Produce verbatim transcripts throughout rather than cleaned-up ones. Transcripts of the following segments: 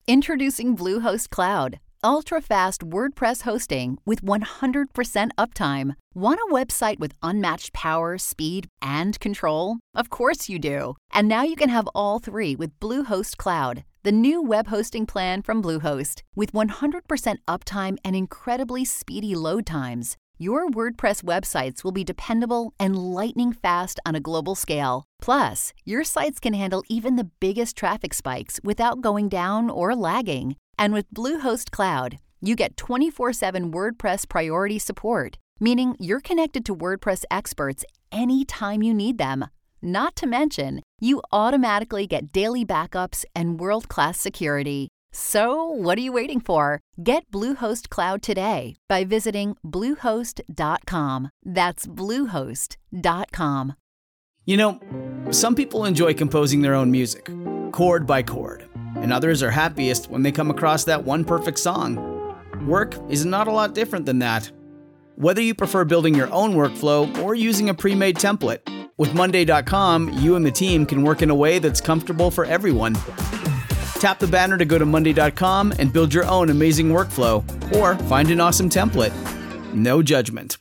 Introducing Bluehost Cloud, ultra-fast WordPress hosting with one hundred percent uptime. Want a website with unmatched power, speed, and control? Of course you do. And now you can have all three with Bluehost Cloud, the new web hosting plan from Bluehost. With one hundred percent uptime and incredibly speedy load times, your WordPress websites will be dependable and lightning fast on a global scale. Plus, your sites can handle even the biggest traffic spikes without going down or lagging. And with Bluehost Cloud, you get twenty-four seven WordPress priority support, meaning you're connected to WordPress experts anytime you need them. Not to mention, you automatically get daily backups and world-class security. So, what are you waiting for? Get Bluehost Cloud today by visiting bluehost dot com. That's bluehost dot com. You know, some people enjoy composing their own music, chord by chord, and others are happiest when they come across that one perfect song. Work is not a lot different than that. Whether you prefer building your own workflow or using a pre-made template, with Monday dot com, you and the team can work in a way that's comfortable for everyone. Tap the banner to go to Monday dot com and build your own amazing workflow, or find an awesome template. No judgment.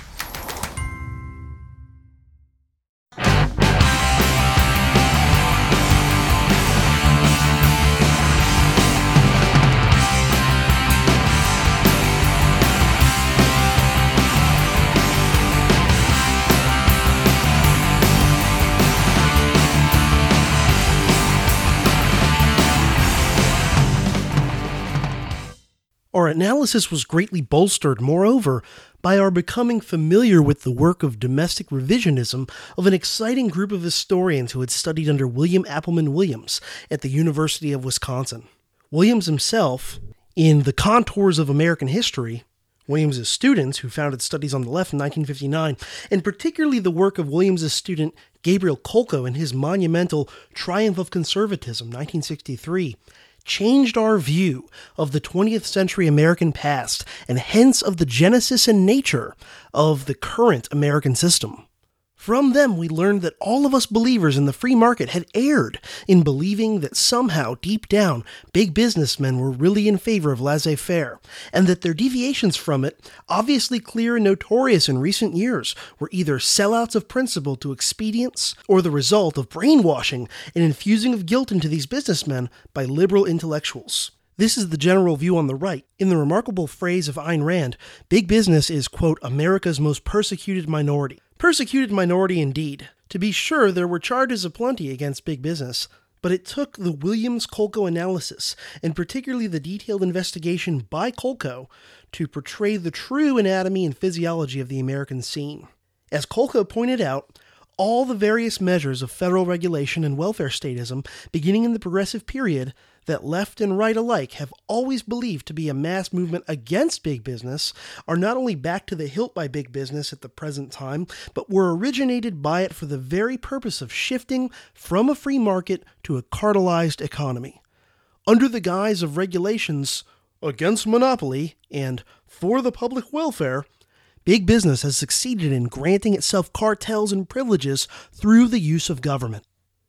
Our analysis was greatly bolstered, moreover, by our becoming familiar with the work of domestic revisionism of an exciting group of historians who had studied under William Appleman Williams at the University of Wisconsin. Williams himself, in The Contours of American History, Williams's students, who founded Studies on the Left in nineteen fifty-nine, and particularly the work of Williams's student Gabriel Kolko in his monumental Triumph of Conservatism, nineteen sixty-three, changed our view of the twentieth century American past, and hence of the genesis and nature of the current American system. From them, we learned that all of us believers in the free market had erred in believing that somehow, deep down, big businessmen were really in favor of laissez-faire, and that their deviations from it, obviously clear and notorious in recent years, were either sellouts of principle to expedience, or the result of brainwashing and infusing of guilt into these businessmen by liberal intellectuals. This is the general view on the right. In the remarkable phrase of Ayn Rand, big business is, quote, America's most persecuted minority. Persecuted minority indeed. To be sure, there were charges aplenty against big business, but it took the Williams-Kolko analysis, and particularly the detailed investigation by Kolko, to portray the true anatomy and physiology of the American scene. As Kolko pointed out, all the various measures of federal regulation and welfare statism beginning in the Progressive period that left and right alike have always believed to be a mass movement against big business are not only backed to the hilt by big business at the present time, but were originated by it for the very purpose of shifting from a free market to a cartelized economy. Under the guise of regulations against monopoly and for the public welfare, big business has succeeded in granting itself cartels and privileges through the use of government.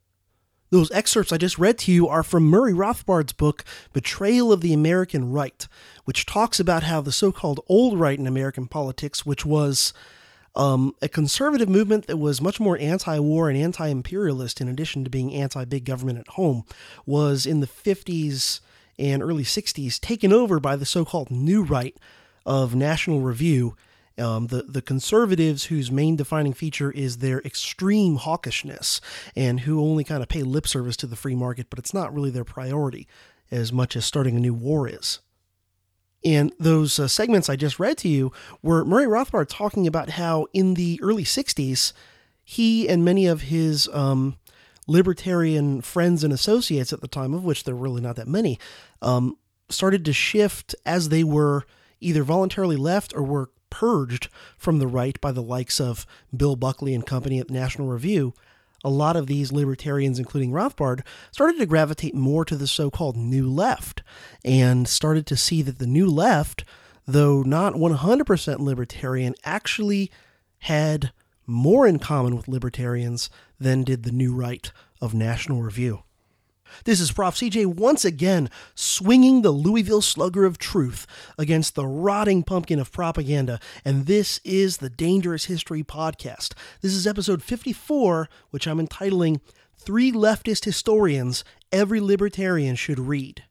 Those excerpts I just read to you are from Murray Rothbard's book, Betrayal of the American Right, which talks about how the so-called old right in American politics, which was um, a conservative movement that was much more anti-war and anti-imperialist in addition to being anti-big government at home, was in the fifties and early sixties taken over by the so-called new right of National Review. Um, the, the conservatives whose main defining feature is their extreme hawkishness and who only kind of pay lip service to the free market, but it's not really their priority as much as starting a new war is. And those uh, segments I just read to you were Murray Rothbard talking about how in the early sixties, he and many of his um, libertarian friends and associates at the time, of which there were really not that many, um, started to shift as they were either voluntarily left or were purged from the right by the likes of Bill Buckley and company at National Review. A lot of these libertarians, including Rothbard, started to gravitate more to the so-called New Left and started to see that the New Left, though not one hundred percent libertarian, actually had more in common with libertarians than did the New Right of National Review. This is Prof C J once again swinging the Louisville Slugger of truth against the rotting pumpkin of propaganda, and this is the Dangerous History Podcast. This is episode fifty-four, which I'm entitling Three Leftist Historians Every Libertarian Should Read.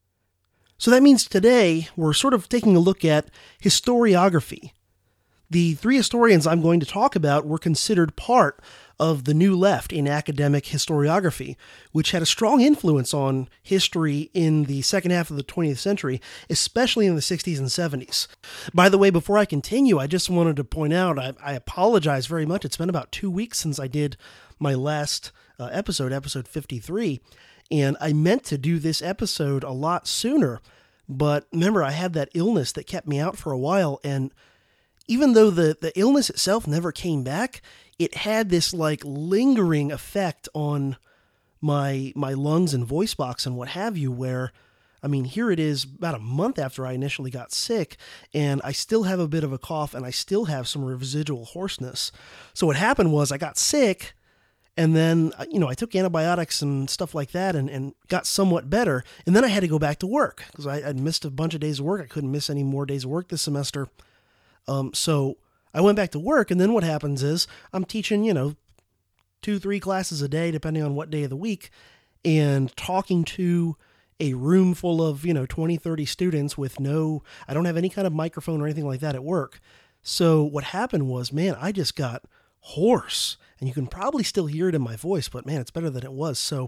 So that means today we're sort of taking a look at historiography. The three historians I'm going to talk about were considered part of the New Left in academic historiography, which had a strong influence on history in the second half of the twentieth century, especially in the sixties and seventies. By the way, before I continue, I just wanted to point out, I, I apologize very much. It's been about two weeks since I did my last uh, episode, episode fifty-three, and I meant to do this episode a lot sooner, but remember, I had that illness that kept me out for a while, and even though the, the illness itself never came back, it had this like lingering effect on my my lungs and voice box and what have you, where, I mean, here it is about a month after I initially got sick, and I still have a bit of a cough, and I still have some residual hoarseness. So what happened was I got sick, and then, you know, I took antibiotics and stuff like that and, and got somewhat better, and then I had to go back to work, because I I'd missed a bunch of days of work. I couldn't miss any more days of work this semester. Um, so I went back to work, and then what happens is I'm teaching, you know, two, three classes a day, depending on what day of the week, and talking to a room full of, you know, twenty, thirty students with no, I don't have any kind of microphone or anything like that at work. So what happened was, man, I just got hoarse, and you can probably still hear it in my voice, but man, it's better than it was. So,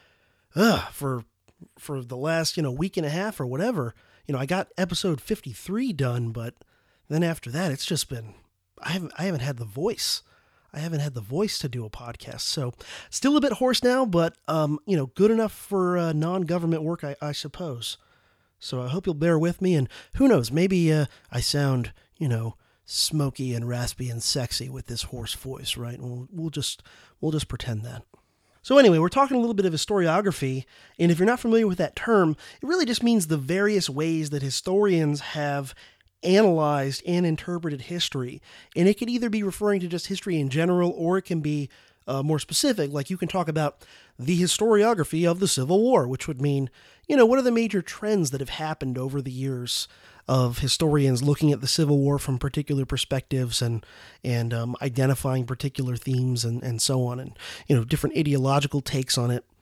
uh, for, for the last, you know, week and a half or whatever, you know, I got episode fifty-three done, but then after that, it's just been, I haven't, I haven't had the voice. I haven't had the voice to do a podcast. So still a bit hoarse now, but, um, you know, good enough for uh, non-government work, I, I suppose. So I hope you'll bear with me, and who knows, maybe uh, I sound, you know, smoky and raspy and sexy with this hoarse voice, right? We'll, we'll just, we'll just pretend that. So anyway, we're talking a little bit of historiography, and if you're not familiar with that term, it really just means the various ways that historians have analyzed and interpreted history. And it could either be referring to just history in general, or it can be uh, more specific. Like you can talk about the historiography of the Civil War, which would mean, you know, what are the major trends that have happened over the years of historians looking at the Civil War from particular perspectives and and um, identifying particular themes and, and so on, and, you know, different ideological takes on it.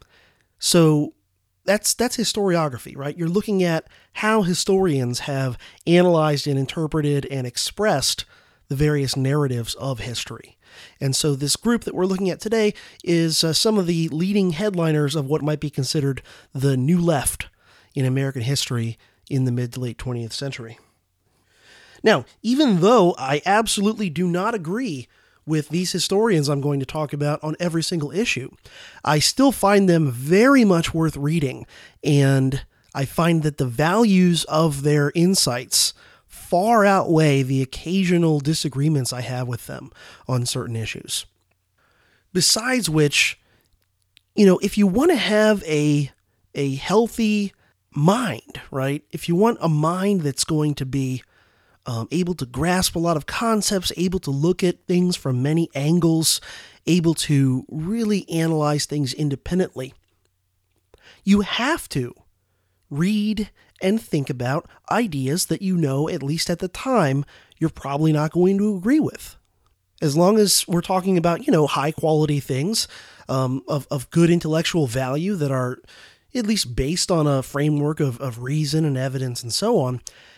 So That's that's historiography, right? You're looking at how historians have analyzed and interpreted and expressed the various narratives of history. And so this group that we're looking at today is uh, some of the leading headliners of what might be considered the New Left in American history in the mid to late twentieth century. Now, even though I absolutely do not agree with these historians I'm going to talk about on every single issue, I still find them very much worth reading, and I find that the values of their insights far outweigh the occasional disagreements I have with them on certain issues. Besides which, you know, if you want to have a, a healthy mind, right? If you want a mind that's going to be Um, able to grasp a lot of concepts, able to look at things from many angles, able to really analyze things independently, you have to read and think about ideas that you know, at least at the time, you're probably not going to agree with. As long as we're talking about, you know, high quality things um, of, of good intellectual value that are at least based on a framework of, of reason and evidence and so on,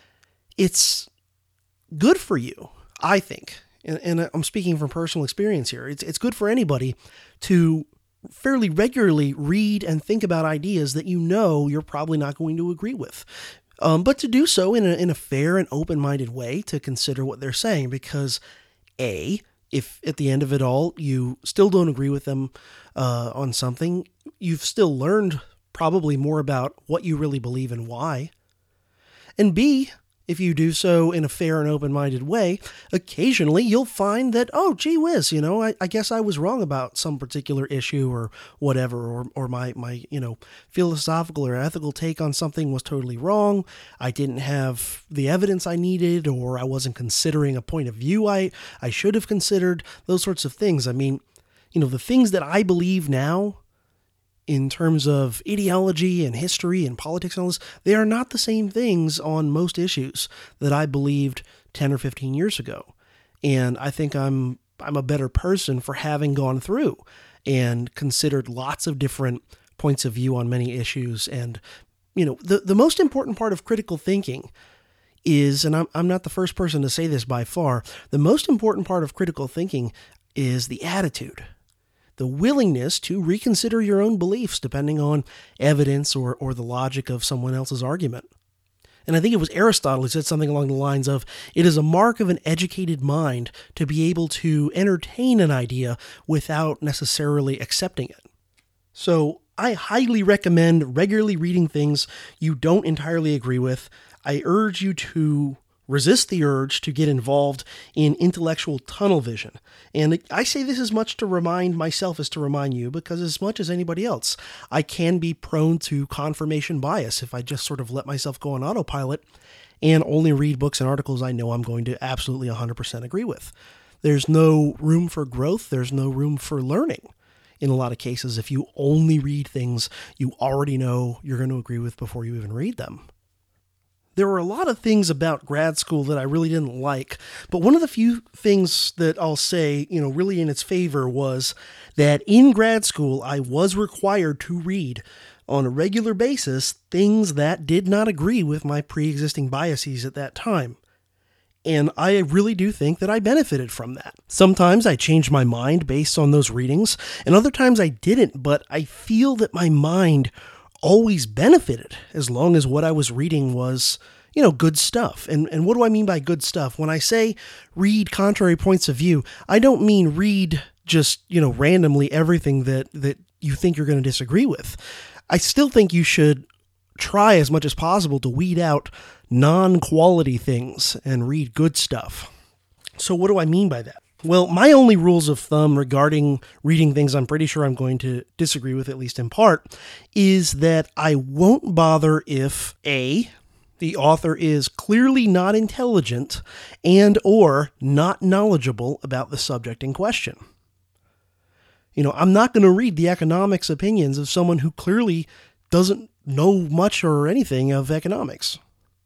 it's good for you, I think, and, and I'm speaking from personal experience here, it's it's good for anybody to fairly regularly read and think about ideas that you know you're probably not going to agree with, um, but to do so in a, in a fair and open-minded way to consider what they're saying, because A, if at the end of it all you still don't agree with them uh, on something, you've still learned probably more about what you really believe and why, and B, if you do so in a fair and open-minded way, occasionally you'll find that, oh, gee whiz, you know, I, I guess I was wrong about some particular issue or whatever, or or my, my, you know, philosophical or ethical take on something was totally wrong. I didn't have the evidence I needed, or I wasn't considering a point of view I, I should have considered, those sorts of things. I mean, you know, the things that I believe now, in terms of ideology and history and politics and all this, they are not the same things on most issues that I believed ten or fifteen years ago. And I think I'm I'm a better person for having gone through and considered lots of different points of view on many issues. And, you know, the, the most important part of critical thinking is, and I'm, I'm not the first person to say this by far, the most important part of critical thinking is the attitude, the willingness to reconsider your own beliefs depending on evidence or, or the logic of someone else's argument. And I think it was Aristotle who said something along the lines of, it is a mark of an educated mind to be able to entertain an idea without necessarily accepting it. So I highly recommend regularly reading things you don't entirely agree with. I urge you to resist the urge to get involved in intellectual tunnel vision. And I say this as much to remind myself as to remind you, because as much as anybody else, I can be prone to confirmation bias if I just sort of let myself go on autopilot and only read books and articles I know I'm going to absolutely one hundred percent agree with. There's no room for growth. There's no room for learning in a lot of cases if you only read things you already know you're going to agree with before you even read them. There were a lot of things about grad school that I really didn't like, but one of the few things that I'll say, you know, really in its favor was that in grad school, I was required to read on a regular basis things that did not agree with my pre-existing biases at that time. And I really do think that I benefited from that. Sometimes I changed my mind based on those readings, and other times I didn't, but I feel that my mind always benefited as long as what I was reading was, you know, good stuff. And and what do I mean by good stuff? When I say read contrary points of view, I don't mean read just, you know, randomly everything that, that you think you're going to disagree with. I still think you should try as much as possible to weed out non-quality things and read good stuff. So what do I mean by that? Well, my only rules of thumb regarding reading things I'm pretty sure I'm going to disagree with, at least in part, is that I won't bother if A, the author is clearly not intelligent and or not knowledgeable about the subject in question. You know, I'm not going to read the economics opinions of someone who clearly doesn't know much or anything of economics.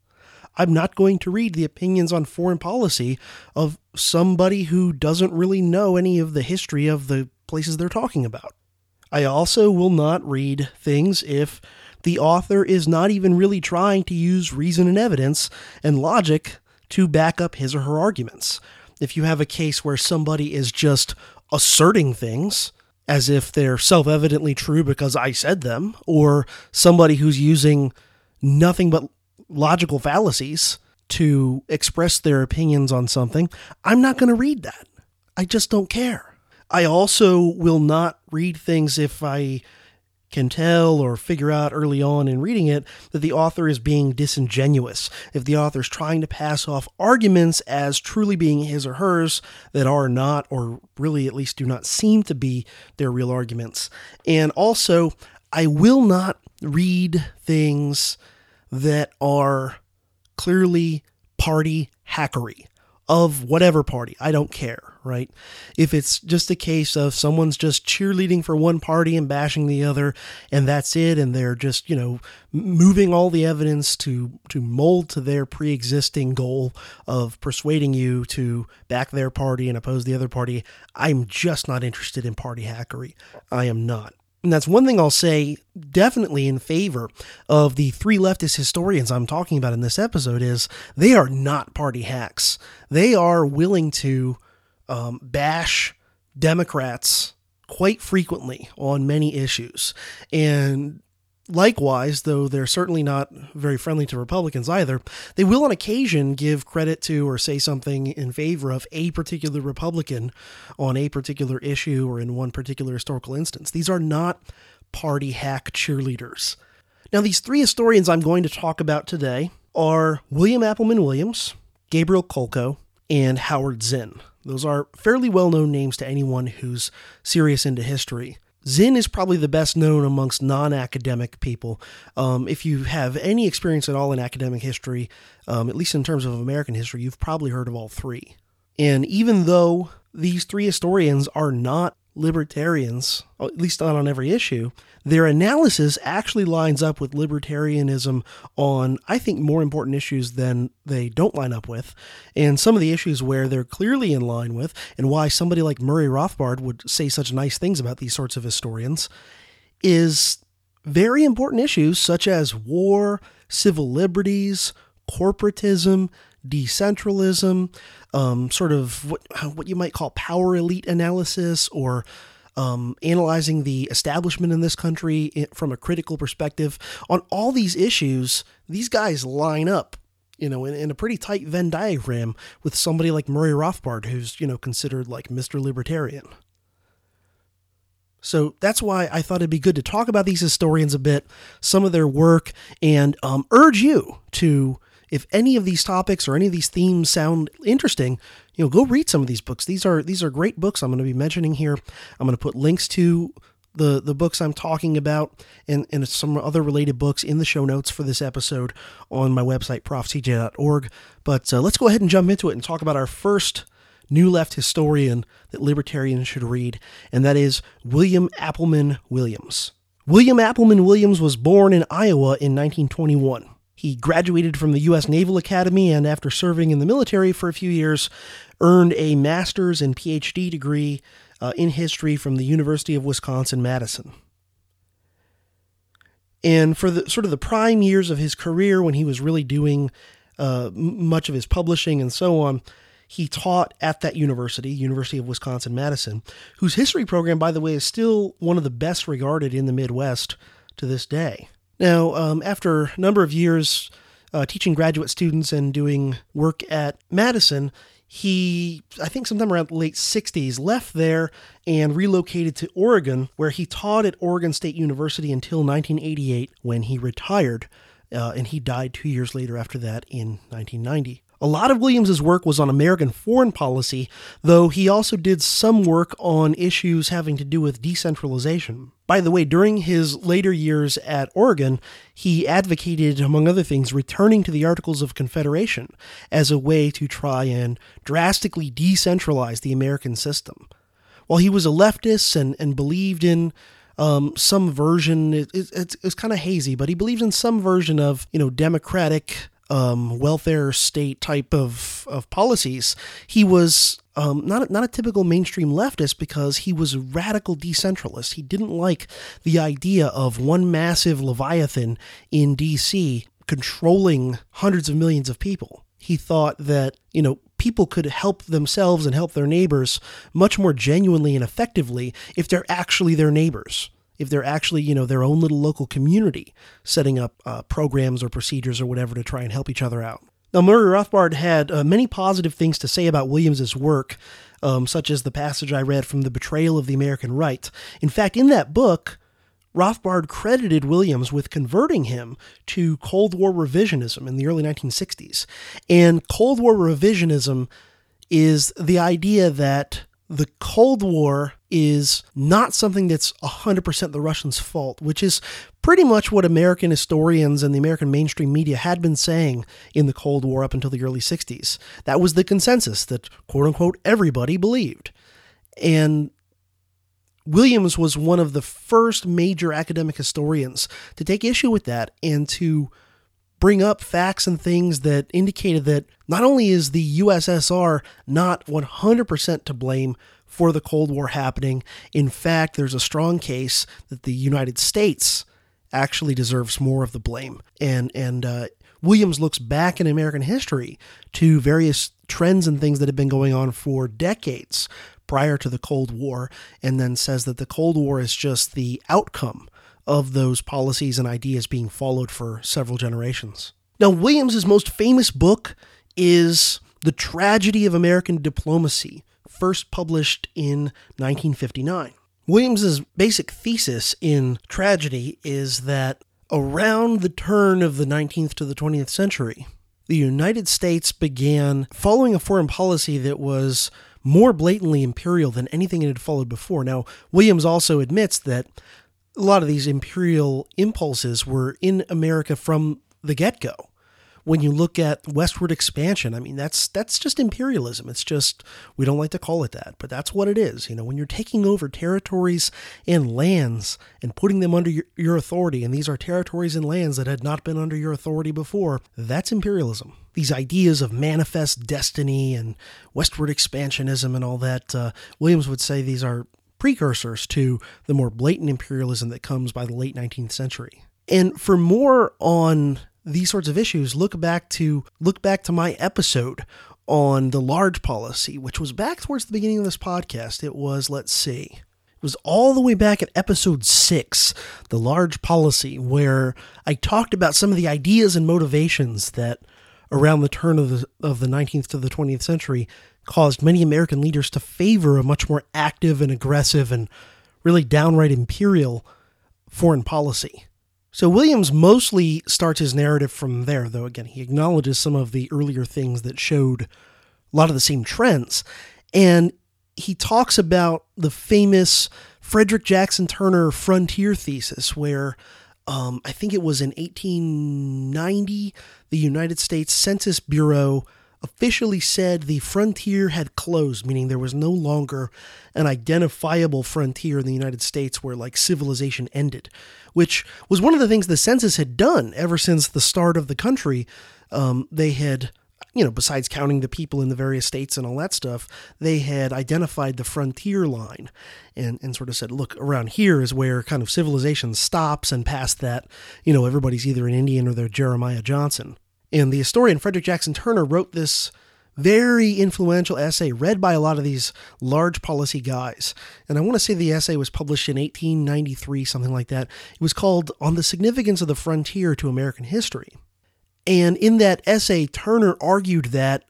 I'm not going to read the opinions on foreign policy of somebody who doesn't really know any of the history of the places they're talking about. I also will not read things if the author is not even really trying to use reason and evidence and logic to back up his or her arguments. If you have a case where somebody is just asserting things as if they're self-evidently true because I said them, or somebody who's using nothing but logical fallacies to express their opinions on something, I'm not going to read that. I just don't care. I also will not read things if I can tell or figure out early on in reading it that the author is being disingenuous, if the author is trying to pass off arguments as truly being his or hers that are not, or really at least do not seem to be, their real arguments. And also, I will not read things that are clearly party hackery of whatever party. I don't care, right? If it's just a case of someone's just cheerleading for one party and bashing the other, and that's it, and they're just, you know, moving all the evidence to, to mold to their pre-existing goal of persuading you to back their party and oppose the other party, I'm just not interested in party hackery. I am not. And that's one thing I'll say definitely in favor of the three leftist historians I'm talking about in this episode is they are not party hacks. They are willing to um, bash Democrats quite frequently on many issues. And likewise, though they're certainly not very friendly to Republicans either, they will on occasion give credit to or say something in favor of a particular Republican on a particular issue or in one particular historical instance. These are not party hack cheerleaders. Now, these three historians I'm going to talk about today are William Appleman Williams, Gabriel Kolko, and Howard Zinn. Those are fairly well-known names to anyone who's serious into history. Zinn is probably the best known amongst non-academic people. Um, if you have any experience at all in academic history, um, at least in terms of American history, you've probably heard of all three. And even though these three historians are not libertarians, at least not on every issue, their analysis actually lines up with libertarianism on, I think, more important issues than they don't line up with. And some of the issues where they're clearly in line with, and why somebody like Murray Rothbard would say such nice things about these sorts of historians, is very important issues such as war, civil liberties, corporatism, decentralism, um, sort of what what you might call power elite analysis, or um, analyzing the establishment in this country from a critical perspective. On all these issues, these guys line up, you know, in, in a pretty tight Venn diagram with somebody like Murray Rothbard, who's, you know, considered like Mister Libertarian. So that's why I thought it'd be good to talk about these historians a bit, some of their work, and um, urge you to, if any of these topics or any of these themes sound interesting, you know, go read some of these books. These are these are great books I'm going to be mentioning here. I'm going to put links to the, the books I'm talking about and, and some other related books in the show notes for this episode on my website, prof c j dot org. But uh, let's go ahead and jump into it and talk about our first New Left historian that libertarians should read, and that is William Appleman Williams. William Appleman Williams was born in Iowa in nineteen twenty-one. He graduated from the U S Naval Academy and, after serving in the military for a few years, earned a master's and P H D degree uh, in history from the University of Wisconsin-Madison. And for the sort of the prime years of his career, when he was really doing uh, much of his publishing and so on, he taught at that university, University of Wisconsin-Madison, whose history program, by the way, is still one of the best regarded in the Midwest to this day. Now, um, after a number of years uh, teaching graduate students and doing work at Madison, he, I think sometime around the late sixties, left there and relocated to Oregon, where he taught at Oregon State University until nineteen eighty-eight, when he retired, uh, and he died two years later after that in nineteen ninety. A lot of Williams's work was on American foreign policy, though he also did some work on issues having to do with decentralization. By the way, during his later years at Oregon, he advocated, among other things, returning to the Articles of Confederation as a way to try and drastically decentralize the American system. While he was a leftist and, and believed in Um, some version, it, it, it's, it's kind of hazy, but he believed in some version of, you know, democratic um, welfare state type of, of policies. He was um, not, not a typical mainstream leftist because he was a radical decentralist. He didn't like the idea of one massive Leviathan in D C controlling hundreds of millions of people. He thought that, you know, people could help themselves and help their neighbors much more genuinely and effectively if they're actually their neighbors, if they're actually, you know, their own little local community setting up uh, programs or procedures or whatever to try and help each other out. Now, Murray Rothbard had uh, many positive things to say about Williams's work, um, such as the passage I read from The Betrayal of the American Right. In fact, in that book, Rothbard credited Williams with converting him to Cold War revisionism in the early nineteen sixties. And Cold War revisionism is the idea that the Cold War is not something that's one hundred percent the Russians' fault, which is pretty much what American historians and the American mainstream media had been saying in the Cold War up until the early sixties. That was the consensus that, quote-unquote, everybody believed. And Williams was one of the first major academic historians to take issue with that and to bring up facts and things that indicated that not only is the U S S R not one hundred percent to blame for the Cold War happening, in fact, there's a strong case that the United States actually deserves more of the blame. And, and uh, Williams looks back in American history to various trends and things that have been going on for decades prior to the Cold War, and then says that the Cold War is just the outcome of those policies and ideas being followed for several generations. Now, Williams's most famous book is The Tragedy of American Diplomacy, first published in nineteen fifty-nine. Williams's basic thesis in Tragedy is that around the turn of the nineteenth to the twentieth century, the United States began following a foreign policy that was more blatantly imperial than anything it had followed before. Now, Williams also admits that a lot of these imperial impulses were in America from the get-go. when you look at westward expansion, I mean, that's that's just imperialism. It's just, we don't like to call it that, but that's what it is. You know, when you're taking over territories and lands and putting them under your, your authority, and these are territories and lands that had not been under your authority before, that's imperialism. These ideas of manifest destiny and westward expansionism and all that, uh, Williams would say these are precursors to the more blatant imperialism that comes by the late nineteenth century. And for more on these sorts of issues, look back to look back to my episode on the large policy, which was back towards the beginning of this podcast. It was, let's see, it was all the way back at episode six, the large policy, where I talked about some of the ideas and motivations that around the turn of the of the nineteenth to the twentieth century caused many American leaders to favor a much more active and aggressive and really downright imperial foreign policy. So Williams mostly starts his narrative from there, though again, he acknowledges some of the earlier things that showed a lot of the same trends. And he talks about the famous Frederick Jackson Turner frontier thesis, where um, I think it was in eighteen ninety, the United States Census Bureau officially said the frontier had closed, meaning there was no longer an identifiable frontier in the United States where like civilization ended, which was one of the things the census had done ever since the start of the country. Um, they had, you know, besides counting the people in the various states and all that stuff, they had identified the frontier line and, and sort of said, look, around here is where kind of civilization stops, and past that, you know, everybody's either an Indian or they're Jeremiah Johnson. And the historian Frederick Jackson Turner wrote this very influential essay read by a lot of these large policy guys. And I want to say the essay was published in eighteen ninety-three, something like that. It was called On the Significance of the Frontier to American History. And in that essay, Turner argued that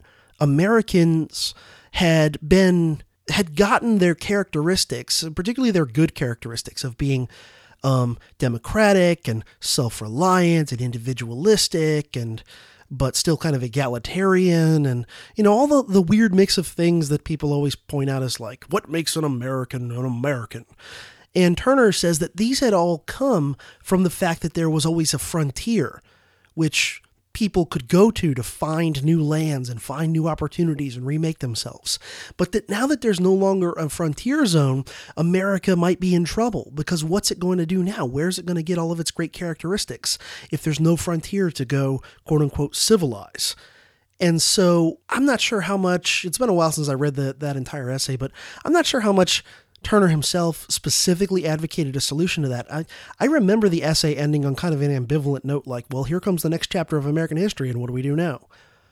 Americans had been, had gotten their characteristics, particularly their good characteristics of being um, democratic and self-reliant and individualistic and but still kind of egalitarian, and, you know, all the, the weird mix of things that people always point out as like, what makes an American an American? And Turner says that these had all come from the fact that there was always a frontier, which people could go to to find new lands and find new opportunities and remake themselves. But that now that there's no longer a frontier zone, America might be in trouble, because what's it going to do now? Where's it going to get all of its great characteristics if there's no frontier to go, quote unquote, civilize? And so I'm not sure how much, it's been a while since I read the, that entire essay, but I'm not sure how much Turner himself specifically advocated a solution to that. I, I remember the essay ending on kind of an ambivalent note, like, well, here comes the next chapter of American history, and what do we do now?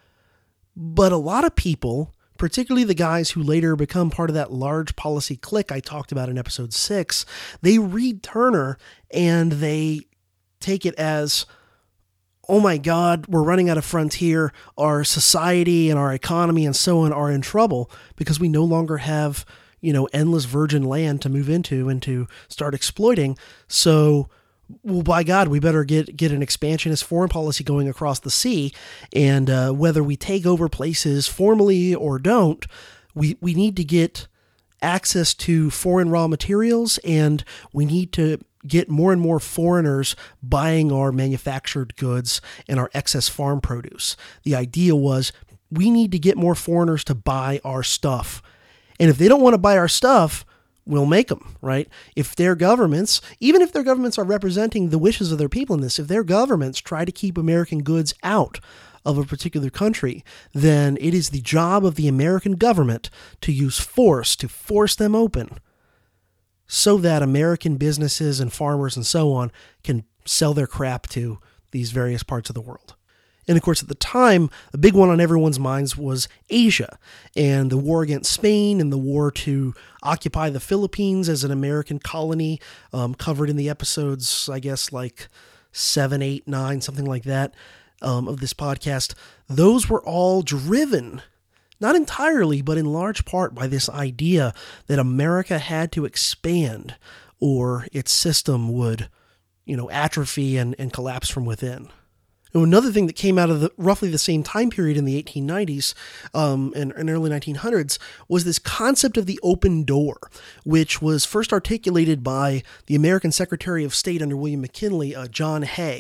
But a lot of people, particularly the guys who later become part of that large policy clique I talked about in episode six, they read Turner and they take it as, oh my God, we're running out of frontier. Our society and our economy and so on are in trouble because we no longer have, you know, endless virgin land to move into and to start exploiting. So, well, by God, we better get, get an expansionist foreign policy going across the sea. And uh, whether we take over places formally or don't, we, we need to get access to foreign raw materials, and we need to get more and more foreigners buying our manufactured goods and our excess farm produce. The idea was we need to get more foreigners to buy our stuff. And if they don't want to buy our stuff, we'll make them, right? If their governments, even if their governments are representing the wishes of their people in this, if their governments try to keep American goods out of a particular country, then it is the job of the American government to use force to force them open so that American businesses and farmers and so on can sell their crap to these various parts of the world. And of course, at the time, a big one on everyone's minds was Asia and the war against Spain and the war to occupy the Philippines as an American colony, um, covered in the episodes, I guess, like seven, eight, nine, something like that, um, of this podcast. Those were all driven, not entirely, but in large part by this idea that America had to expand or its system would, you know, atrophy and, and collapse from within. And another thing that came out of the, roughly the same time period in the eighteen nineties um, and, and early nineteen hundreds was this concept of the open door, which was first articulated by the American Secretary of State under William McKinley, uh, John Hay.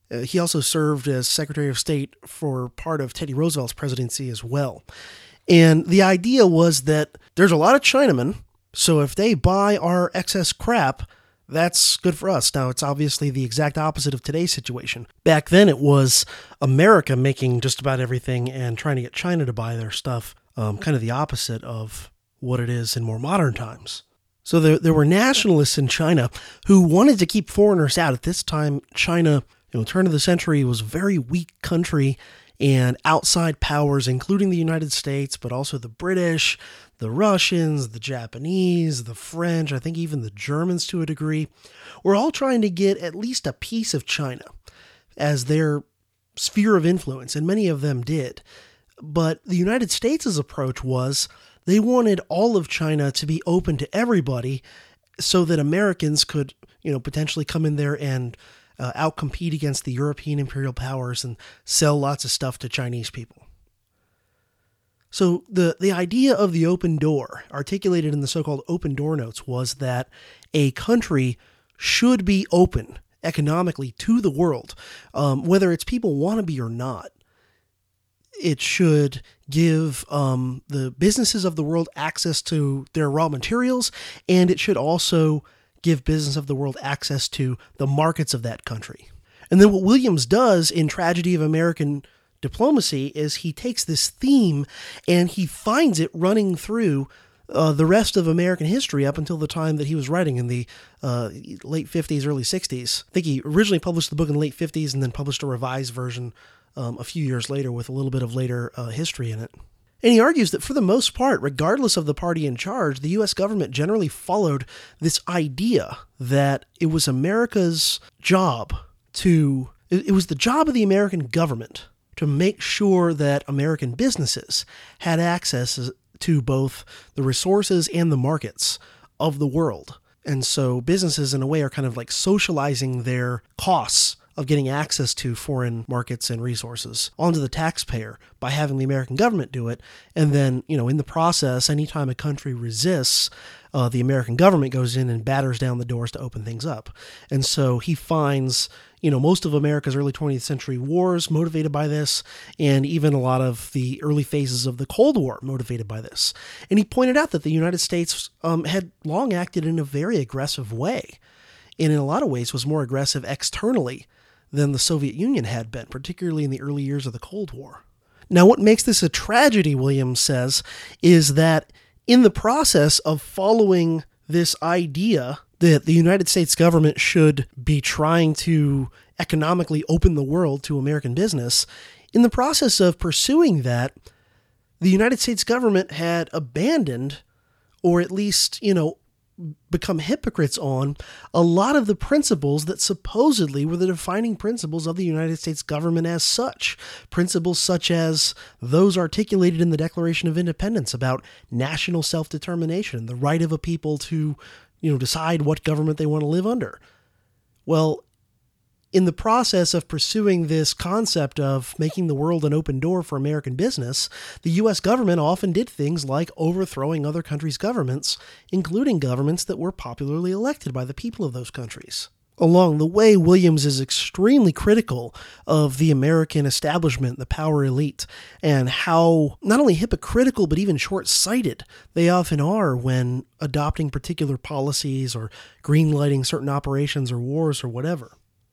Uh, he also served as Secretary of State for part of Teddy Roosevelt's presidency as well. And the idea was that there's a lot of Chinamen, so if they buy our excess crap, that's good for us. Now, it's obviously the exact opposite of today's situation. Back then, it was America making just about everything and trying to get China to buy their stuff, um, kind of the opposite of what it is in more modern times. So there, there were nationalists in China who wanted to keep foreigners out. At this time, China, you know, turn of the century, was a very weak country, and outside powers, including the United States, but also the British, the Russians, the Japanese, the French, I think even the Germans to a degree, were all trying to get at least a piece of China as their sphere of influence, and many of them did. But the United States' approach was they wanted all of China to be open to everybody so that Americans could, you know, potentially come in there and Uh, outcompete against the European imperial powers and sell lots of stuff to Chinese people. So the, the idea of the open door, articulated in the so-called open door notes, was that a country should be open economically to the world, um, whether its people want to be or not. It should give um, the businesses of the world access to their raw materials, and it should also give business of the world access to the markets of that country. And then what Williams does in Tragedy of American Diplomacy is he takes this theme and he finds it running through uh, the rest of American history up until the time that he was writing in the uh, late fifties, early sixties. I think he originally published the book in the late fifties and then published a revised version um, a few years later with a little bit of later uh, history in it. And he argues that for the most part, regardless of the party in charge, the U S government generally followed this idea that it was America's job to, it was the job of the American government to make sure that American businesses had access to both the resources and the markets of the world. And so businesses in a way are kind of like socializing their costs of getting access to foreign markets and resources onto the taxpayer by having the American government do it. And then, you know, in the process, anytime a country resists, uh, the American government goes in and batters down the doors to open things up. And so he finds, you know, most of America's early twentieth century wars motivated by this, and even a lot of the early phases of the Cold War motivated by this. And he pointed out that the United States um, had long acted in a very aggressive way, and in a lot of ways was more aggressive externally than the Soviet Union had been, particularly in the early years of the Cold War. Now, what makes this a tragedy, Williams says, is that in the process of following this idea that the United States government should be trying to economically open the world to American business, in the process of pursuing that, the United States government had abandoned, or at least, you know, become hypocrites on a lot of the principles that supposedly were the defining principles of the United States government as such. Principles such as those articulated in the Declaration of Independence about national self-determination, the right of a people to, you know, decide what government they want to live under. Well, in the process of pursuing this concept of making the world an open door for American business, the U S government often did things like overthrowing other countries' governments, including governments that were popularly elected by the people of those countries. Along the way, Williams is extremely critical of the American establishment, the power elite, and how not only hypocritical but even short-sighted they often are when adopting particular policies or greenlighting certain operations or wars or whatever.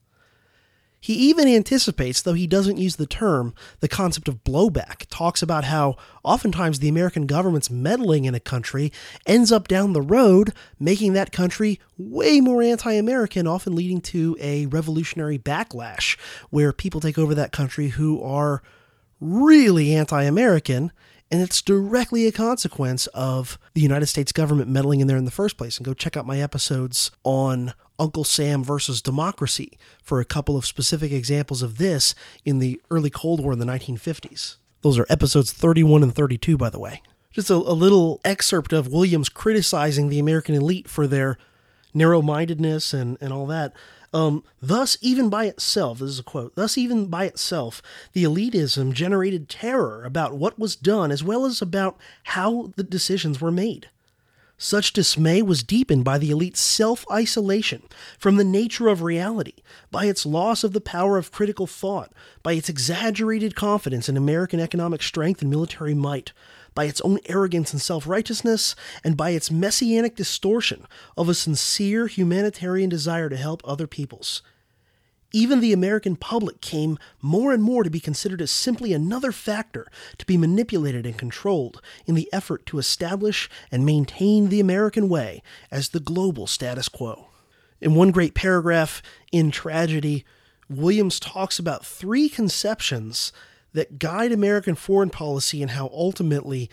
He even anticipates, though he doesn't use the term, the concept of blowback, talks about how oftentimes the American government's meddling in a country ends up down the road, making that country way more anti-American, often leading to a revolutionary backlash where people take over that country who are really anti-American, and it's directly a consequence of the United States government meddling in there in the first place. And go check out my episodes on Uncle Sam versus democracy for a couple of specific examples of this in the early Cold War in the nineteen fifties. Those are episodes thirty-one and thirty-two, by the way. Just a, a little excerpt of Williams criticizing the American elite for their narrow-mindedness and, and all that. Um, thus, even by itself, this is a quote, thus even by itself, the elitism generated terror about what was done as well as about how the decisions were made. Such dismay was deepened by the elite's self-isolation from the nature of reality, by its loss of the power of critical thought, by its exaggerated confidence in American economic strength and military might, by its own arrogance and self-righteousness, and by its messianic distortion of a sincere humanitarian desire to help other peoples. Even the American public came more and more to be considered as simply another factor to be manipulated and controlled in the effort to establish and maintain the American way as the global status quo. In one great paragraph in Tragedy, Williams talks about three conceptions that guide American foreign policy and how ultimately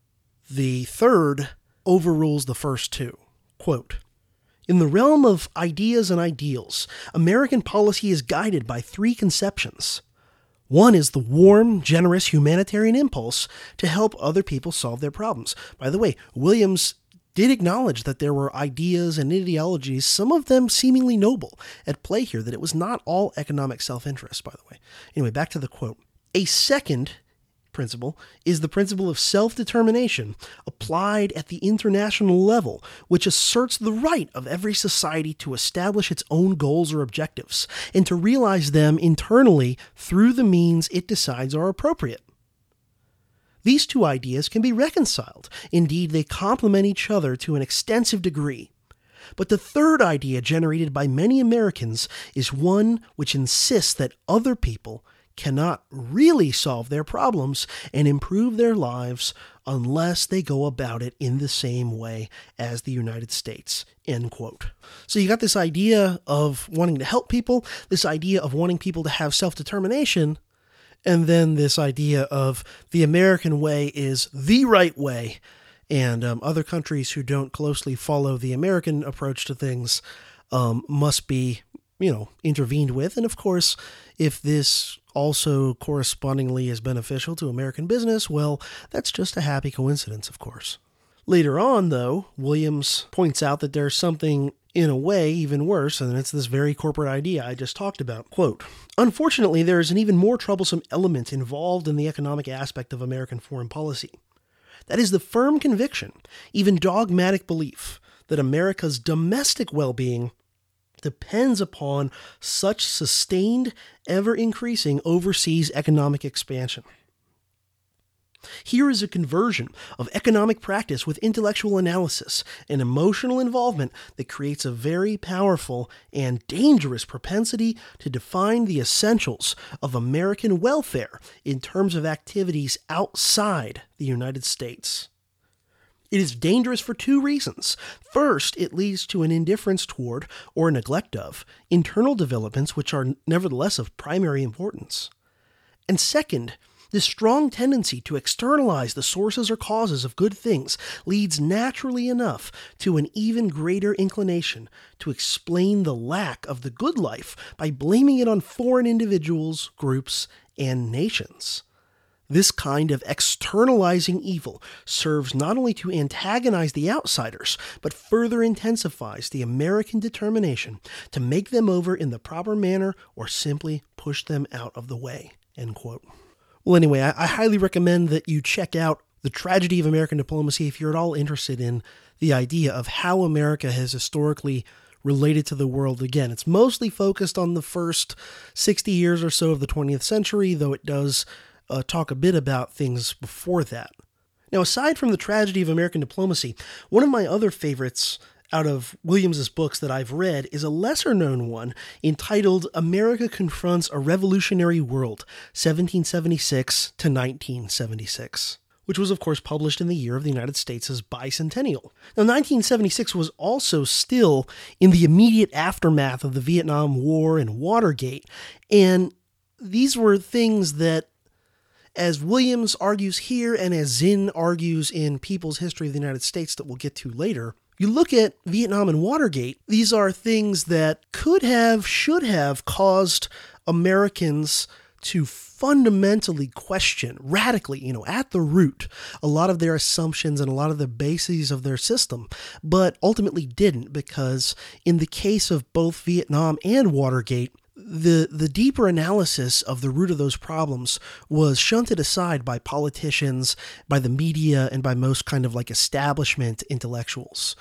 the third overrules the first two. Quote, "In the realm of ideas and ideals, American policy is guided by three conceptions. One is the warm, generous humanitarian impulse to help other people solve their problems." By the way, Williams did acknowledge that there were ideas and ideologies, some of them seemingly noble, at play here, that it was not all economic self-interest, by the way. Anyway, back to the quote. A second principle is the principle of self-determination applied at the international level, which asserts the right of every society to establish its own goals or objectives and to realize them internally through the means it decides are appropriate. These two ideas can be reconciled. Indeed, they complement each other to an extensive degree. But the third idea generated by many Americans is one which insists that other people cannot really solve their problems and improve their lives unless they go about it in the same way as the United States, end quote. So you got this idea of wanting to help people, this idea of wanting people to have self-determination, and then this idea of the American way is the right way, and um, other countries who don't closely follow the American approach to things um, must be, you know, intervened with. And of course, if this also correspondingly is beneficial to American business, well, that's just a happy coincidence, of course. Later on, though, Williams points out that there's something, in a way, even worse, and it's this very corporate idea I just talked about. Quote, "Unfortunately, there is an even more troublesome element involved in the economic aspect of American foreign policy. That is the firm conviction, even dogmatic belief, that America's domestic well-being depends upon such sustained, ever-increasing overseas economic expansion. Here is a conversion of economic practice with intellectual analysis and emotional involvement that creates a very powerful and dangerous propensity to define the essentials of American welfare in terms of activities outside the United States. It is dangerous for two reasons. First, it leads to an indifference toward, or neglect of, internal developments which are nevertheless of primary importance. And second, this strong tendency to externalize the sources or causes of good things leads naturally enough to an even greater inclination to explain the lack of the good life by blaming it on foreign individuals, groups, and nations. This kind of externalizing evil serves not only to antagonize the outsiders, but further intensifies the American determination to make them over in the proper manner or simply push them out of the way." End quote. Well, anyway, I, I highly recommend that you check out The Tragedy of American Diplomacy if you're at all interested in the idea of how America has historically related to the world. Again, it's mostly focused on the first sixty years or so of the twentieth century, though it does Uh, talk a bit about things before that. Now, aside from The Tragedy of American Diplomacy, one of my other favorites out of Williams's books that I've read is a lesser-known one entitled America Confronts a Revolutionary World, seventeen seventy-six to nineteen seventy-six, which was, of course, published in the year of the United States' bicentennial. Now, nineteen seventy-six was also still in the immediate aftermath of the Vietnam War and Watergate, and these were things that, as Williams argues here and as Zinn argues in People's History of the United States that we'll get to later, you look at Vietnam and Watergate, these are things that could have, should have caused Americans to fundamentally question, radically, you know, at the root, a lot of their assumptions and a lot of the bases of their system, but ultimately didn't, because in the case of both Vietnam and Watergate, the the deeper analysis of the root of those problems was shunted aside by politicians, by the media, and by most kind of like establishment intellectuals.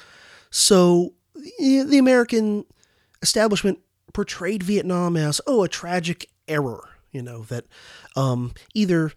So the American establishment portrayed Vietnam as, oh, a tragic error, you know, that um, either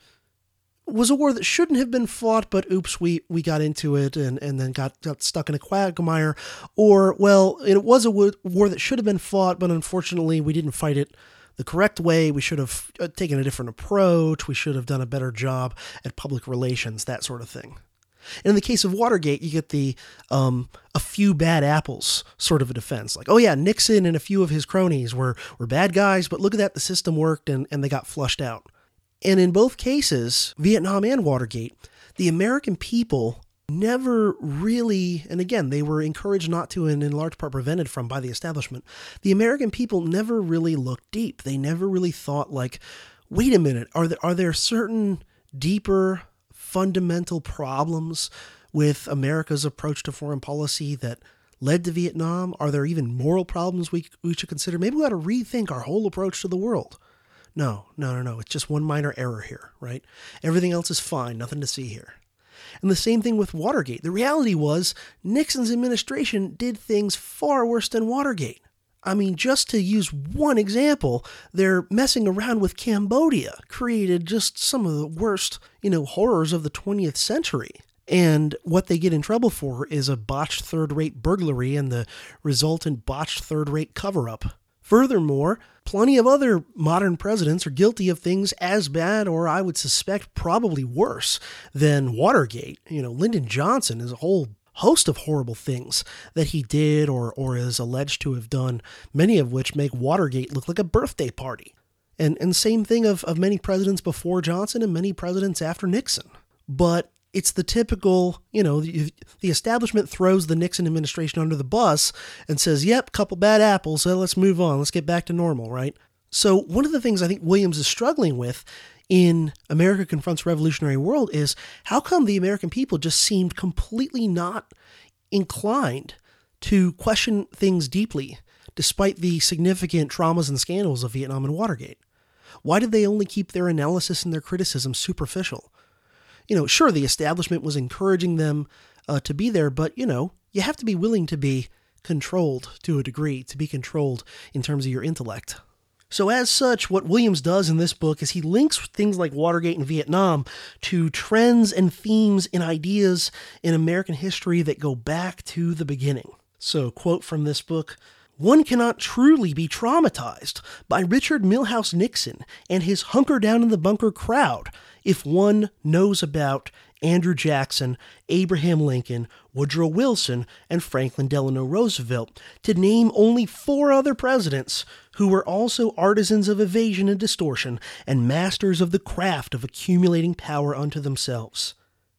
was a war that shouldn't have been fought, but oops, we, we got into it and, and then got, got stuck in a quagmire, or, well, it was a war that should have been fought, but unfortunately we didn't fight it the correct way. We should have taken a different approach. We should have done a better job at public relations, that sort of thing. And in the case of Watergate, you get the um, a few bad apples sort of a defense. Like, oh yeah, Nixon and a few of his cronies were, were bad guys, but look at that, the system worked and, and they got flushed out. And in both cases, Vietnam and Watergate, the American people never really, and again, they were encouraged not to and in large part prevented from by the establishment, the American people never really looked deep. They never really thought like, wait a minute, are there, are there certain deeper fundamental problems with America's approach to foreign policy that led to Vietnam? Are there even moral problems we we should consider? Maybe we ought to rethink our whole approach to the world. No, no, no, no. It's just one minor error here, right? Everything else is fine. Nothing to see here. And the same thing with Watergate. The reality was Nixon's administration did things far worse than Watergate. I mean, just to use one example, they're messing around with Cambodia, created just some of the worst, you know, horrors of the twentieth century. And what they get in trouble for is a botched third-rate burglary and the resultant botched third-rate cover-up. Furthermore, plenty of other modern presidents are guilty of things as bad, or I would suspect probably worse, than Watergate. You know, Lyndon Johnson is a whole host of horrible things that he did or or is alleged to have done, many of which make Watergate look like a birthday party. And and same thing of, of many presidents before Johnson and many presidents after Nixon. But it's the typical, you know, the, the establishment throws the Nixon administration under the bus and says, yep, couple bad apples, so let's move on, let's get back to normal, right? So one of the things I think Williams is struggling with in America Confronts Revolutionary World is how come the American people just seemed completely not inclined to question things deeply, despite the significant traumas and scandals of Vietnam and Watergate? Why did they only keep their analysis and their criticism superficial? You know, sure, the establishment was encouraging them uh, to be there, but, you know, you have to be willing to be controlled to a degree, to be controlled in terms of your intellect. So as such, what Williams does in this book is he links things like Watergate and Vietnam to trends and themes and ideas in American history that go back to the beginning. So, quote from this book, "One cannot truly be traumatized by Richard Milhous Nixon and his hunker-down-in-the-bunker crowd if one knows about Andrew Jackson, Abraham Lincoln, Woodrow Wilson, and Franklin Delano Roosevelt, to name only four other presidents who were also artisans of evasion and distortion and masters of the craft of accumulating power unto themselves.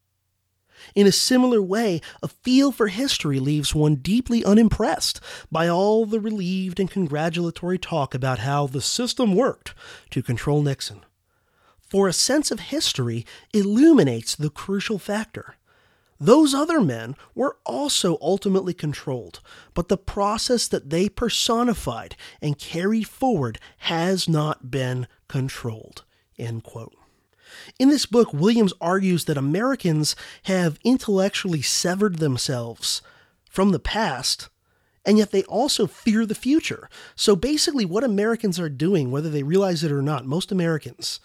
In a similar way, a feel for history leaves one deeply unimpressed by all the relieved and congratulatory talk about how the system worked to control Nixon. For a sense of history illuminates the crucial factor. Those other men were also ultimately controlled, but the process that they personified and carried forward has not been controlled." End quote. In this book, Williams argues that Americans have intellectually severed themselves from the past, and yet they also fear the future. So basically what Americans are doing, whether they realize it or not, most Americans,